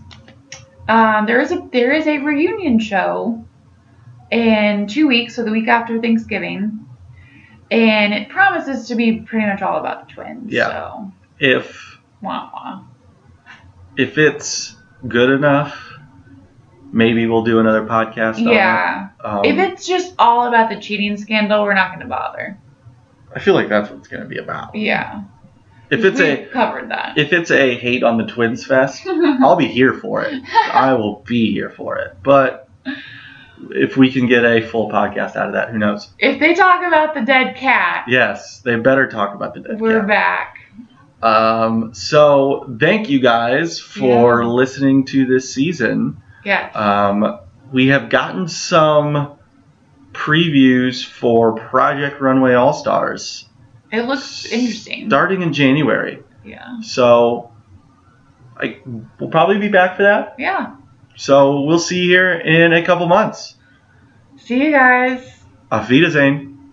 Um, there is a there is a reunion show in two weeks, so the week after Thanksgiving, and it promises to be pretty much all about the twins. Yeah. So, If wah wah. if it's good enough, maybe we'll do another podcast on Yeah. it. Um, If it's just all about the cheating scandal, we're not going to bother. I feel like that's what it's going to be about. Yeah. If it's We've a covered that. if it's a hate on the Twins fest, I'll be here for it. I will be here for it. But if we can get a full podcast out of that, who knows? If they talk about the dead cat, Yes, they better talk about the dead we're cat. back. Um, so thank you guys for Yeah. listening to this season. Yes. Um, we have gotten some previews for Project Runway All Stars It looks interesting. starting in January. Yeah. So I, we'll probably be back for that. Yeah. So we'll see you here in a couple months. See you guys. Auf Wiedersehen.